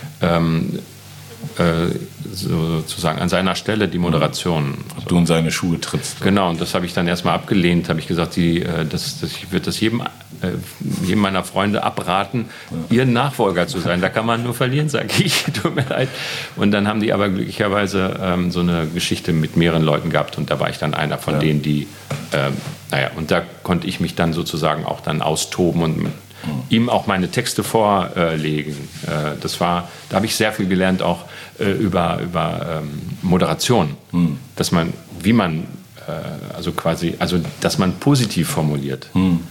Sozusagen an seiner Stelle die Moderation. Ob du in seine Schuhe trittst. Genau, und das habe ich dann erstmal abgelehnt, habe ich gesagt, ich würde das jedem meiner Freunde abraten, ihr Nachfolger zu sein. Da kann man nur verlieren, sage ich, tut mir leid. Und dann haben die aber glücklicherweise so eine Geschichte mit mehreren Leuten gehabt und da war ich dann einer von denen, die, und da konnte ich mich dann sozusagen auch dann austoben und ihm auch meine Texte vorlegen. Da habe ich sehr viel gelernt, auch über Moderation, dass man positiv formuliert.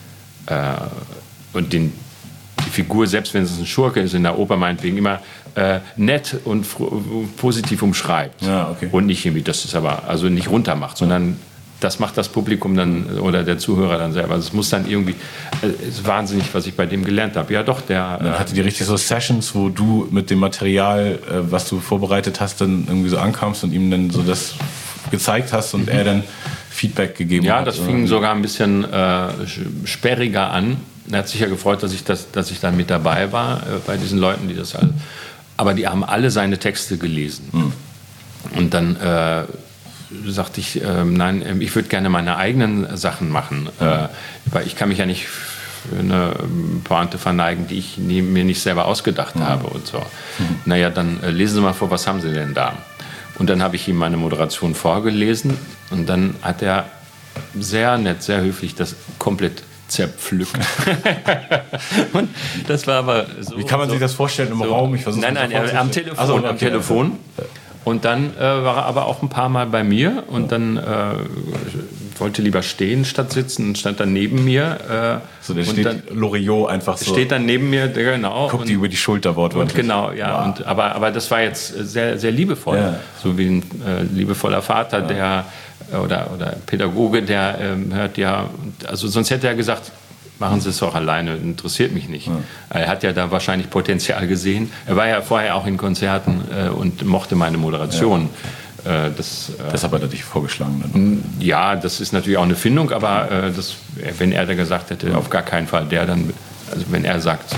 Und die Figur, selbst wenn es ein Schurke ist, in der Oper meinetwegen immer nett und positiv umschreibt. Ja, okay. Und nicht irgendwie, das ist aber, also nicht runter macht, sondern das macht das Publikum dann oder der Zuhörer dann selber. Also es muss dann irgendwie, es ist wahnsinnig, was ich bei dem gelernt habe. Ja, doch, Dann hatte die richtig so Sessions, wo du mit dem Material, was du vorbereitet hast, dann irgendwie so ankamst und ihm dann so das gezeigt hast und er dann Feedback gegeben hat. Ja, das fing sogar ein bisschen sperriger an. Er hat sich ja gefreut, dass ich dann mit dabei war bei diesen Leuten, die das alle. Aber die haben alle seine Texte gelesen. Und dann sagte ich, nein, ich würde gerne meine eigenen Sachen machen, weil ich kann mich ja nicht für eine Pointe verneigen, die ich mir nicht selber ausgedacht habe und so. Naja, dann lesen Sie mal vor, was haben Sie denn da? Und dann habe ich ihm meine Moderation vorgelesen und dann hat er sehr nett, sehr höflich das komplett zerpflückt. Und das war aber so. Wie kann man sich das vorstellen im Raum? Ich nein, am Telefon. Am Telefon. Und dann war er aber auch ein paar Mal bei mir und dann wollte lieber stehen statt sitzen und stand dann neben mir. So, da steht dann Loriot einfach so. Steht dann neben mir, genau. Guckt die über die Schulter wortwörtlich. Genau, ja. Wow. Aber das war jetzt sehr, sehr liebevoll. Ja. So wie ein liebevoller Vater, der oder Pädagoge, der hört ja, also sonst hätte er gesagt, machen Sie es doch alleine, interessiert mich nicht. Ja. Er hat ja da wahrscheinlich Potenzial gesehen. Er war ja vorher auch in Konzerten und mochte meine Moderation. Ja. Deshalb hat er dich vorgeschlagen. Dann. Ja, das ist natürlich auch eine Findung, aber wenn er da gesagt hätte, auf gar keinen Fall, also wenn er sagt,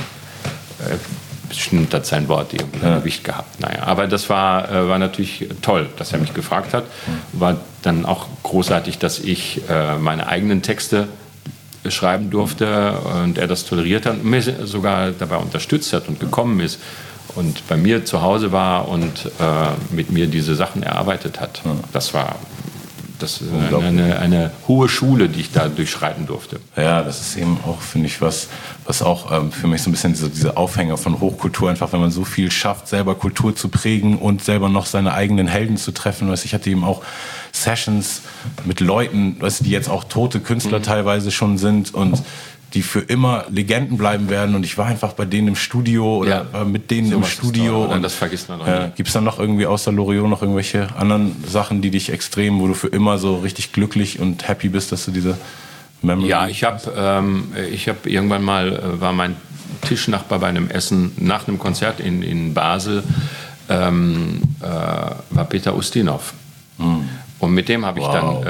bestimmt hat sein Wort irgendwie Gewicht gehabt. Naja, aber das war natürlich toll, dass er mich gefragt hat. War dann auch großartig, dass ich meine eigenen Texte schreiben durfte und er das toleriert hat und mir sogar dabei unterstützt hat und gekommen ist und bei mir zu Hause war und mit mir diese Sachen erarbeitet hat. Das war eine hohe Schule, die ich da durchschreiten durfte. Ja, das ist eben auch, finde ich, was auch für mich so ein bisschen diese Aufhänger von Hochkultur, einfach wenn man so viel schafft, selber Kultur zu prägen und selber noch seine eigenen Helden zu treffen. Ich hatte eben auch Sessions mit Leuten, die jetzt auch tote Künstler teilweise schon sind und die für immer Legenden bleiben werden. Und ich war einfach bei denen im Studio oder mit denen im Studio. Und das vergisst man auch nicht. Gibt es dann noch irgendwie außer Loriot noch irgendwelche anderen Sachen, die dich extrem, wo du für immer so richtig glücklich und happy bist, dass du diese Memory... Ja, ich hab irgendwann mal, war mein Tischnachbar bei einem Essen nach einem Konzert in Basel, war Peter Ustinov. Und mit dem habe ich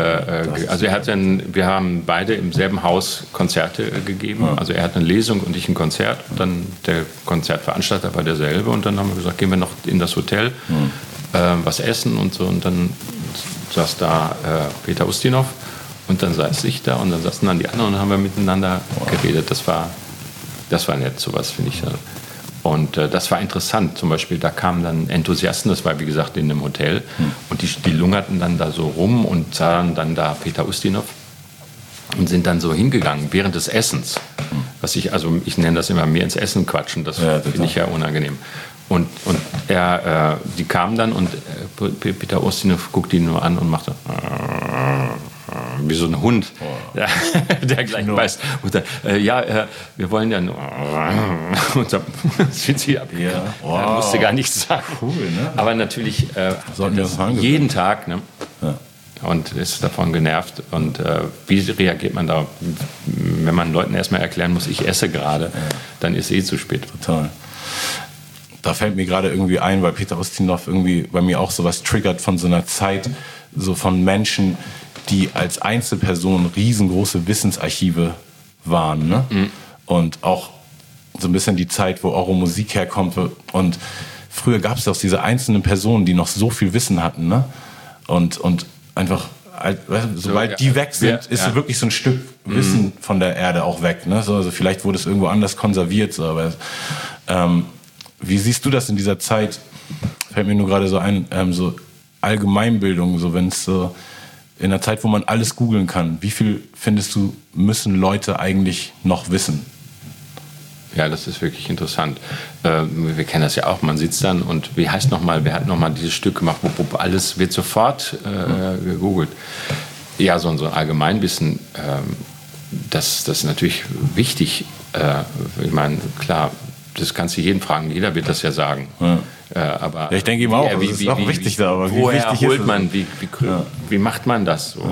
wir haben beide im selben Haus Konzerte gegeben. Also er hat eine Lesung und ich ein Konzert. Und dann der Konzertveranstalter war derselbe. Und dann haben wir gesagt, gehen wir noch in das Hotel, was essen und so. Und dann saß da Peter Ustinov und dann saß ich da und dann saßen dann die anderen und dann haben wir miteinander geredet. Das war nett, sowas finde ich. Und das war interessant. Zum Beispiel, da kamen dann Enthusiasten, das war wie gesagt in einem Hotel, und die lungerten dann da so rum und sahen dann da Peter Ustinov und sind dann so hingegangen während des Essens. Ich nenne das immer mehr ins Essen quatschen, das finde ich ja unangenehm. Und die kamen dann und Peter Ustinov guckte ihn nur an und machte wie so ein Hund, der gleich beißt. Und dann, wir wollen ja nur. Und dann sind sie abgegangen. Er musste gar nichts sagen. Cool, ne? Aber natürlich jeden Tag. Ne? Ja. Und ist davon genervt. Und wie reagiert man da, wenn man Leuten erstmal erklären muss, ich esse gerade, dann ist zu spät. Total. da fällt mir gerade irgendwie ein, weil Peter Ustinov irgendwie bei mir auch sowas triggert von so einer Zeit, so von Menschen, die als Einzelpersonen riesengroße Wissensarchive waren, ne? Und auch so ein bisschen die Zeit, wo eure Musik herkommt. Und früher gab es doch diese einzelnen Personen, die noch so viel Wissen hatten, ne? Und einfach, sobald die weg sind, ist wirklich so ein Stück Wissen von der Erde auch weg, ne? So, also vielleicht wurde es irgendwo anders konserviert, so, aber wie siehst du das in dieser Zeit? Fällt mir nur gerade so ein, so Allgemeinbildung, so wenn es so in einer Zeit, wo man alles googeln kann, wie viel findest du, müssen Leute eigentlich noch wissen? Ja, das ist wirklich interessant. Wir kennen das ja auch, man sitzt dann und wer hat nochmal dieses Stück gemacht, wo alles wird sofort gegoogelt. Ja, so ein Allgemeinwissen, das ist natürlich wichtig. Ich meine, klar, das kannst du jeden fragen, jeder wird das ja sagen. Ja. Aber ja, ich denke ihm auch, das ist auch wichtig da. Aber woher holt man, wie macht man das so?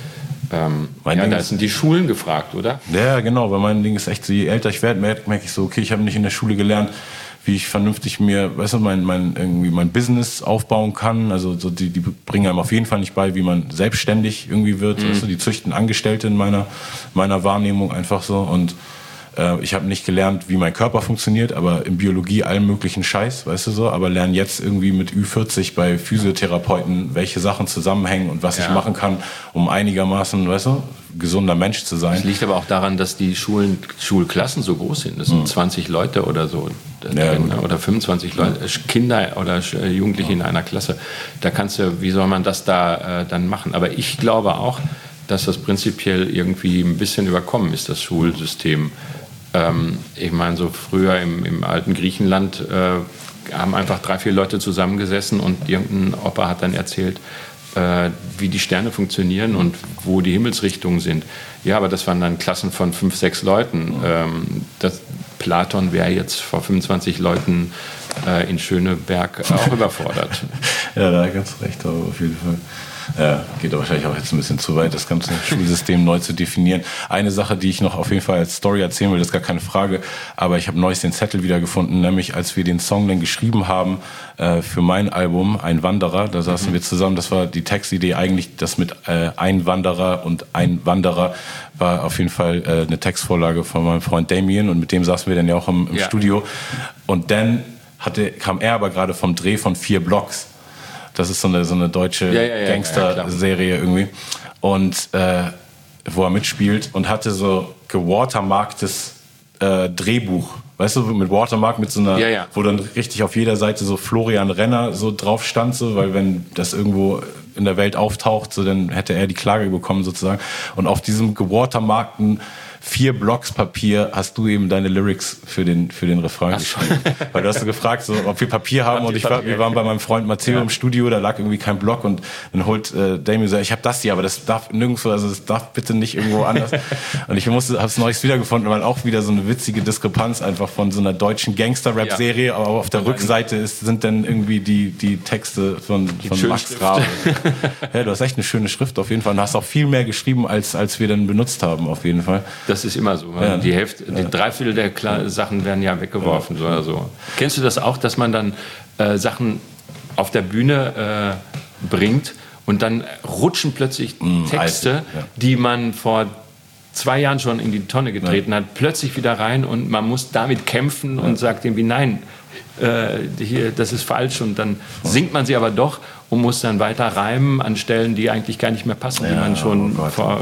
Ja. Da sind die Schulen gefragt, oder? Ja, genau, weil mein Ding ist echt so, je älter ich werde, merke ich so, okay, ich habe nicht in der Schule gelernt, wie ich vernünftig mir, weißt du, mein Business aufbauen kann. Also so die bringen einem auf jeden Fall nicht bei, wie man selbstständig irgendwie wird. Weißt du, die züchten Angestellte in meiner Wahrnehmung einfach so. Und ich habe nicht gelernt, wie mein Körper funktioniert, aber in Biologie allen möglichen Scheiß, weißt du so, aber lerne jetzt irgendwie mit Ü40 bei Physiotherapeuten, welche Sachen zusammenhängen und was ich machen kann, um einigermaßen, weißt du, gesunder Mensch zu sein. Das liegt aber auch daran, dass die Schulklassen so groß sind. Das sind 20 Leute oder so drin, oder 25 Leute, Kinder oder Jugendliche in einer Klasse. Da kannst du, wie soll man das da dann machen? Aber ich glaube auch, dass das prinzipiell irgendwie ein bisschen überkommen ist, das Schulsystem. Ich meine, so früher im alten Griechenland haben einfach 3, 4 Leute zusammengesessen und irgendein Opa hat dann erzählt, wie die Sterne funktionieren und wo die Himmelsrichtungen sind. Ja, aber das waren dann Klassen von 5, 6 Leuten. Platon wäre jetzt vor 25 Leuten in Schöneberg auch überfordert. Ja, da ganz recht, aber auf jeden Fall. Geht aber wahrscheinlich auch jetzt ein bisschen zu weit, das ganze Schulsystem neu zu definieren. Eine Sache, die ich noch auf jeden Fall als Story erzählen will, das ist gar keine Frage, aber ich habe neulich den Zettel wiedergefunden, nämlich als wir den Song dann geschrieben haben für mein Album, Ein Wanderer, da saßen wir zusammen, das war die Textidee eigentlich, das mit Ein Wanderer und Ein Wanderer war auf jeden Fall eine Textvorlage von meinem Freund Damien und mit dem saßen wir dann ja auch im Studio und dann kam er aber gerade vom Dreh von 4 Blocks. Das ist so eine deutsche Gangster-Serie irgendwie. Und wo er mitspielt und hatte so gewatermarktes Drehbuch. Weißt du, mit Watermark, mit so einer, wo dann richtig auf jeder Seite so Florian Renner so drauf stand, so, weil wenn das irgendwo in der Welt auftaucht, so, dann hätte er die Klage bekommen sozusagen. Und auf diesem gewatermarkten 4 Blocks Papier hast du eben deine Lyrics für den Refrain geschrieben. Weil du hast so gefragt, so, ob wir Papier haben und wir waren bei meinem Freund Matteo im Studio, da lag irgendwie kein Block und dann holt Damien so, ich habe das hier, aber das darf nirgendwo, also das darf bitte nicht irgendwo anders. Und ich habe es neulich wiedergefunden, weil auch wieder so eine witzige Diskrepanz einfach von so einer deutschen Gangster-Rap-Serie, aber auf der Rückseite sind dann irgendwie die Texte von Max Rabe. Ja, du hast echt eine schöne Schrift auf jeden Fall und hast auch viel mehr geschrieben, als wir dann benutzt haben auf jeden Fall. Das ist immer so. Ja. Die 3/4 der Sachen werden ja weggeworfen. Oder so. Kennst du das auch, dass man dann Sachen auf der Bühne bringt und dann rutschen plötzlich Texte, die man vor 2 Jahren schon in die Tonne getreten hat, plötzlich wieder rein und man muss damit kämpfen und sagt irgendwie, nein, hier, das ist falsch und dann singt man sie aber doch und muss dann weiter reimen an Stellen, die eigentlich gar nicht mehr passen, die man schon vor...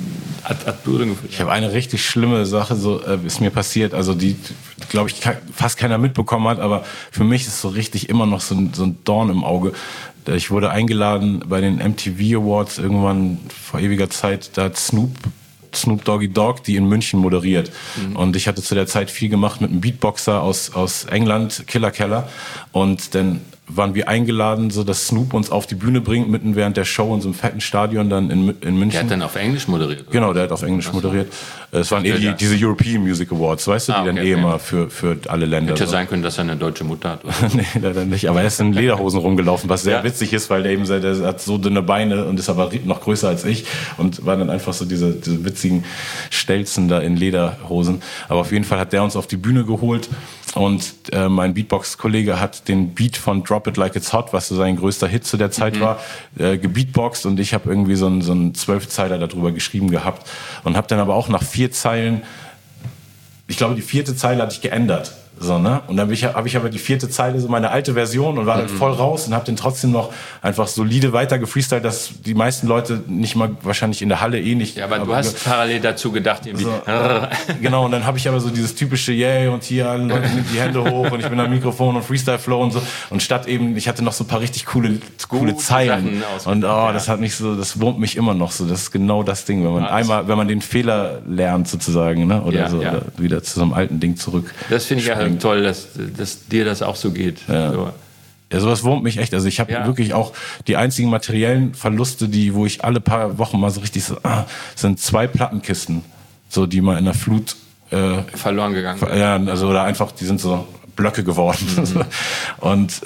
Ich habe eine richtig schlimme Sache, ist mir passiert, also die, glaube ich, fast keiner mitbekommen hat, aber für mich ist so richtig immer noch so ein Dorn im Auge. Ich wurde eingeladen bei den MTV Awards irgendwann vor ewiger Zeit, da hat Snoop Doggy Dogg, die in München moderiert. Und ich hatte zu der Zeit viel gemacht mit einem Beatboxer aus England, Killer Keller. Und dann waren wir eingeladen, so dass Snoop uns auf die Bühne bringt, mitten während der Show in so einem fetten Stadion dann in München. Der hat dann auf Englisch moderiert? Oder? Genau, der hat auf Englisch moderiert. Es waren diese European Music Awards, weißt du, die dann immer für alle Länder. Hätte sein können, dass er eine deutsche Mutter hat. Oder? Nee, leider nicht. Aber er ist in Lederhosen rumgelaufen, was sehr witzig ist, weil der hat so dünne Beine und ist aber noch größer als ich und war dann einfach so diese witzigen Stelzen da in Lederhosen. Aber auf jeden Fall hat der uns auf die Bühne geholt Und mein Beatbox-Kollege hat den Beat von Drop It Like It's Hot, was so sein größter Hit zu der Zeit war, gebeatboxt, und ich habe irgendwie so einen 12-Zeiler darüber geschrieben gehabt und habe dann aber auch nach 4 Zeilen, ich glaube die 4. Zeile hatte ich geändert. So, ne? Und dann habe ich aber die 4. Zeile, so meine alte Version, und war dann voll raus und habe den trotzdem noch einfach solide weiter gefreestylt, dass die meisten Leute nicht mal wahrscheinlich in der Halle nicht. Ja, aber du hast parallel dazu gedacht, irgendwie. So, genau, und dann habe ich aber so dieses typische Yay und hier alle Leute nehmen die Hände hoch und ich bin am Mikrofon und Freestyle Flow und so. Und statt eben, ich hatte noch so ein paar richtig coole Zeilen. Und das hat mich so, das wurmt mich immer noch so. Das ist genau das Ding, wenn man wenn man den Fehler lernt sozusagen, ne? Oder oder wieder zu so einem alten Ding zurück. Das finde ich ja toll, dass dir das auch so geht. Ja. So. Ja, sowas wurmt mich echt. Also ich habe wirklich auch die einzigen materiellen Verluste, wo ich alle paar Wochen mal so richtig so, sind 2 Plattenkisten, so die mal in der Flut verloren gegangen. Ja, also oder einfach, die sind so Blöcke geworden. Und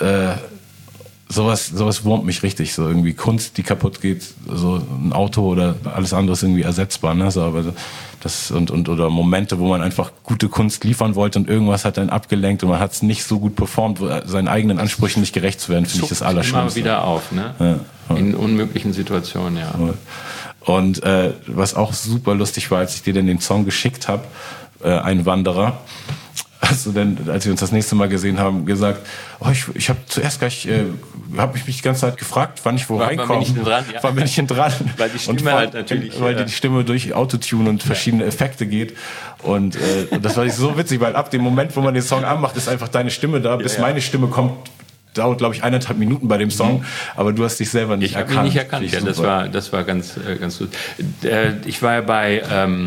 sowas wurmt mich richtig. So irgendwie Kunst, die kaputt geht, so ein Auto oder alles andere ist irgendwie ersetzbar. Ne? So, aber das oder Momente, wo man einfach gute Kunst liefern wollte und irgendwas hat dann abgelenkt und man hat es nicht so gut performt, seinen eigenen Ansprüchen nicht gerecht zu werden, finde ich das Allerschlimmste. Immer wieder auf, ne? Ja. In unmöglichen Situationen, ja. Und was auch super lustig war, als ich dir dann den Song geschickt habe, ein Wanderer, hast du denn, als wir uns das nächste Mal gesehen haben, gesagt, ich habe zuerst gleich, habe ich mich die ganze Zeit gefragt, wann ich wo reinkomme. Wann bin ich denn dran? Weil die Stimme halt natürlich... Weil die Stimme durch Autotune und verschiedene Effekte geht. Und das war so witzig, weil ab dem Moment, wo man den Song anmacht, ist einfach deine Stimme da, bis meine Stimme kommt. Dauert, glaube ich, 1,5 Minuten bei dem Song, aber du hast dich selber nicht erkannt. Ich habe mich nicht erkannt, ja, das war ganz gut. Ich war ja bei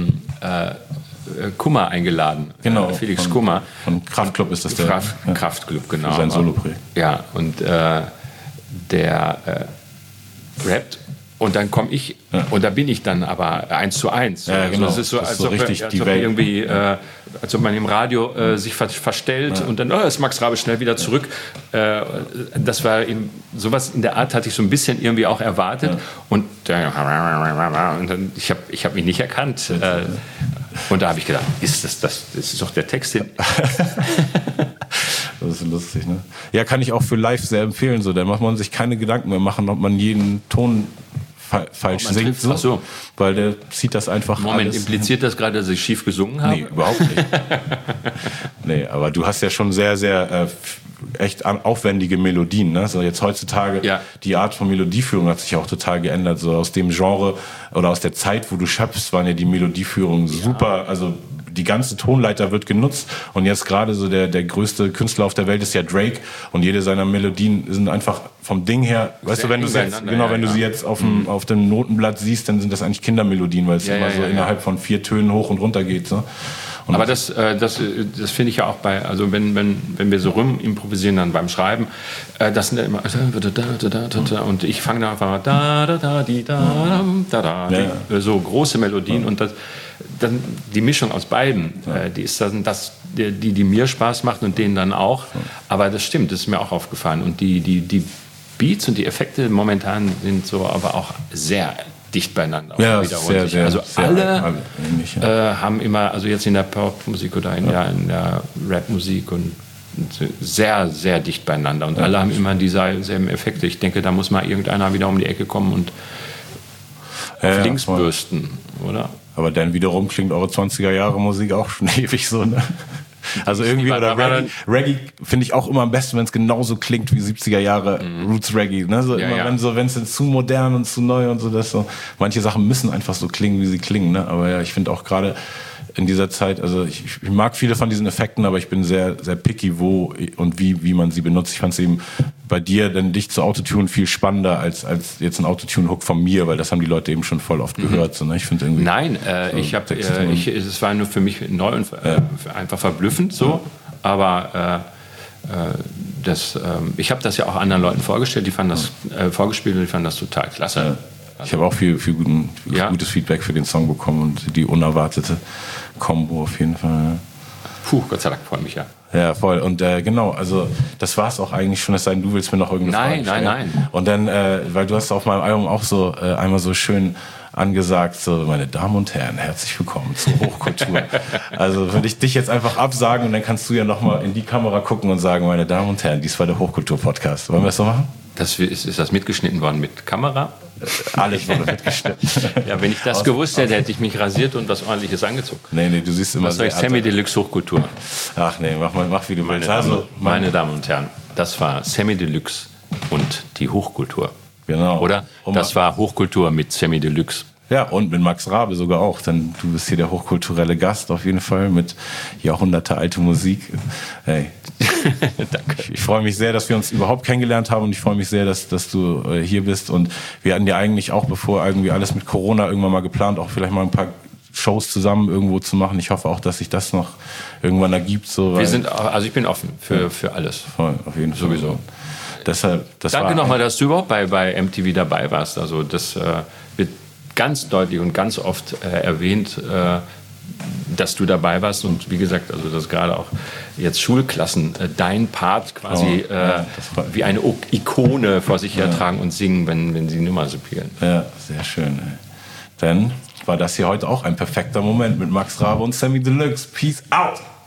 Kummer eingeladen. Genau. Felix Kummer. Von Kraftklub ist das Kraftklub, genau. Für sein Solo-Projekt. Ja, und der rappt und dann komme ich und da bin ich dann aber 1:1. Ja, genau. Also es ist so, als ob richtig die Welt. Irgendwie, als ob man im Radio sich verstellt und dann ist Max Rabe schnell wieder zurück. Das war eben, sowas in der Art hatte ich so ein bisschen irgendwie auch erwartet. Und dann, ich hab mich nicht erkannt. Und da habe ich gedacht, das ist doch der Text hin. Das ist lustig, ne? Ja, kann ich auch für live sehr empfehlen. So, da macht man sich keine Gedanken mehr machen, ob man jeden Ton falsch singt. So. Weil der zieht das einfach alles. Impliziert das gerade, dass ich schief gesungen habe? Nee, überhaupt nicht. Nee, aber du hast ja schon sehr, sehr echt aufwendige Melodien. Ne? So jetzt heutzutage, die Art von Melodieführung hat sich auch total geändert. So aus dem Genre oder aus der Zeit, wo du schöpfst, waren ja die Melodieführungen super. Also die ganze Tonleiter wird genutzt und jetzt gerade so der größte Künstler auf der Welt ist ja Drake und jede seiner Melodien sind einfach vom Ding her, weißt du, wenn du sie jetzt auf dem Notenblatt siehst, dann sind das eigentlich Kindermelodien, weil es immer so innerhalb von 4 Tönen hoch und runter geht. So. Und aber das finde ich ja auch also wenn wir so rum improvisieren dann beim Schreiben, das sind ja immer und ich fange da einfach so große Melodien und dann die Mischung aus beiden, die ist dann die mir Spaß macht und denen dann auch. Aber das stimmt, das ist mir auch aufgefallen. Und die Beats und die Effekte momentan sind so aber auch sehr dicht beieinander. Ja, sehr, also sehr alle ähnlich, haben immer, also jetzt in der Popmusik oder in der Rapmusik und sehr, sehr dicht beieinander. Und alle haben immer dieselben Effekte. Ich denke, da muss mal irgendeiner wieder um die Ecke kommen und auf links bürsten, oder? Aber dann wiederum klingt eure 20er-Jahre-Musik auch schon ewig so, ne? Also irgendwie, oder Reggae finde ich auch immer am besten, wenn es genauso klingt wie 70er Jahre Roots Reggae, ne? So wenn es zu modern und zu neu und so, das so. Manche Sachen müssen einfach so klingen, wie sie klingen, ne? Aber ja, ich finde auch gerade in dieser Zeit, also ich mag viele von diesen Effekten, aber ich bin sehr, sehr picky, wo und wie man sie benutzt. Ich fand es eben bei dir dann dich zu Autotune viel spannender als jetzt ein Autotune-Hook von mir, weil das haben die Leute eben schon voll oft gehört. So, ne? Ich finde irgendwie. Nein, es war nur für mich neu und einfach verblüffend so, aber ich habe das ja auch anderen Leuten vorgestellt, die fanden das vorgespielt und die fanden das total klasse. Ja. Ich habe auch viel gutes Feedback für den Song bekommen und die unerwartete Kombo auf jeden Fall. Gott sei Dank, freue mich ja. Ja, voll. Und genau, also das war es auch eigentlich schon, es sei denn, du willst mir noch irgendeine Frage stellen. Nein. Und dann, weil du hast auf meinem Album auch so einmal so schön angesagt, so, meine Damen und Herren, herzlich willkommen zur Hochkultur. Also würde ich dich jetzt einfach absagen und dann kannst du ja nochmal in die Kamera gucken und sagen, meine Damen und Herren, dies war der Hochkultur-Podcast. Wollen wir das so machen? Ist das mitgeschnitten worden mit Kamera? Alles wurde mitgeschnitten. Ja, wenn ich das gewusst hätte, hätte ich mich rasiert und was Ordentliches angezogen. Nee, du siehst immer was soll ich? Sammy Deluxe Hochkultur. Ach nee, mach wie du willst. Meine Damen und Herren, das war Sammy Deluxe und die Hochkultur. Genau. Oder? Das war Hochkultur mit Sammy Deluxe. Ja, und mit Max Rabe sogar auch. Denn du bist hier der hochkulturelle Gast auf jeden Fall mit jahrhundertealte Musik. Hey. Danke. Ich freue mich sehr, dass wir uns überhaupt kennengelernt haben und ich freue mich sehr, dass du hier bist. Und wir hatten ja eigentlich auch, bevor irgendwie alles mit Corona irgendwann mal geplant, auch vielleicht mal ein paar Shows zusammen irgendwo zu machen. Ich hoffe auch, dass sich das noch irgendwann ergibt. So, also ich bin offen für alles. Voll, auf jeden Fall. Sowieso. Deshalb, Danke nochmal, dass du überhaupt bei MTV dabei warst. Also das wird ganz deutlich und ganz oft erwähnt, dass du dabei warst. Und wie gesagt, also das gerade auch jetzt Schulklassen dein Part quasi wie eine Ikone vor sich hertragen und singen, wenn sie Nummer spielen. Ja, sehr schön. Dann war das hier heute auch ein perfekter Moment mit Max Rabe und Sammy Deluxe. Peace out!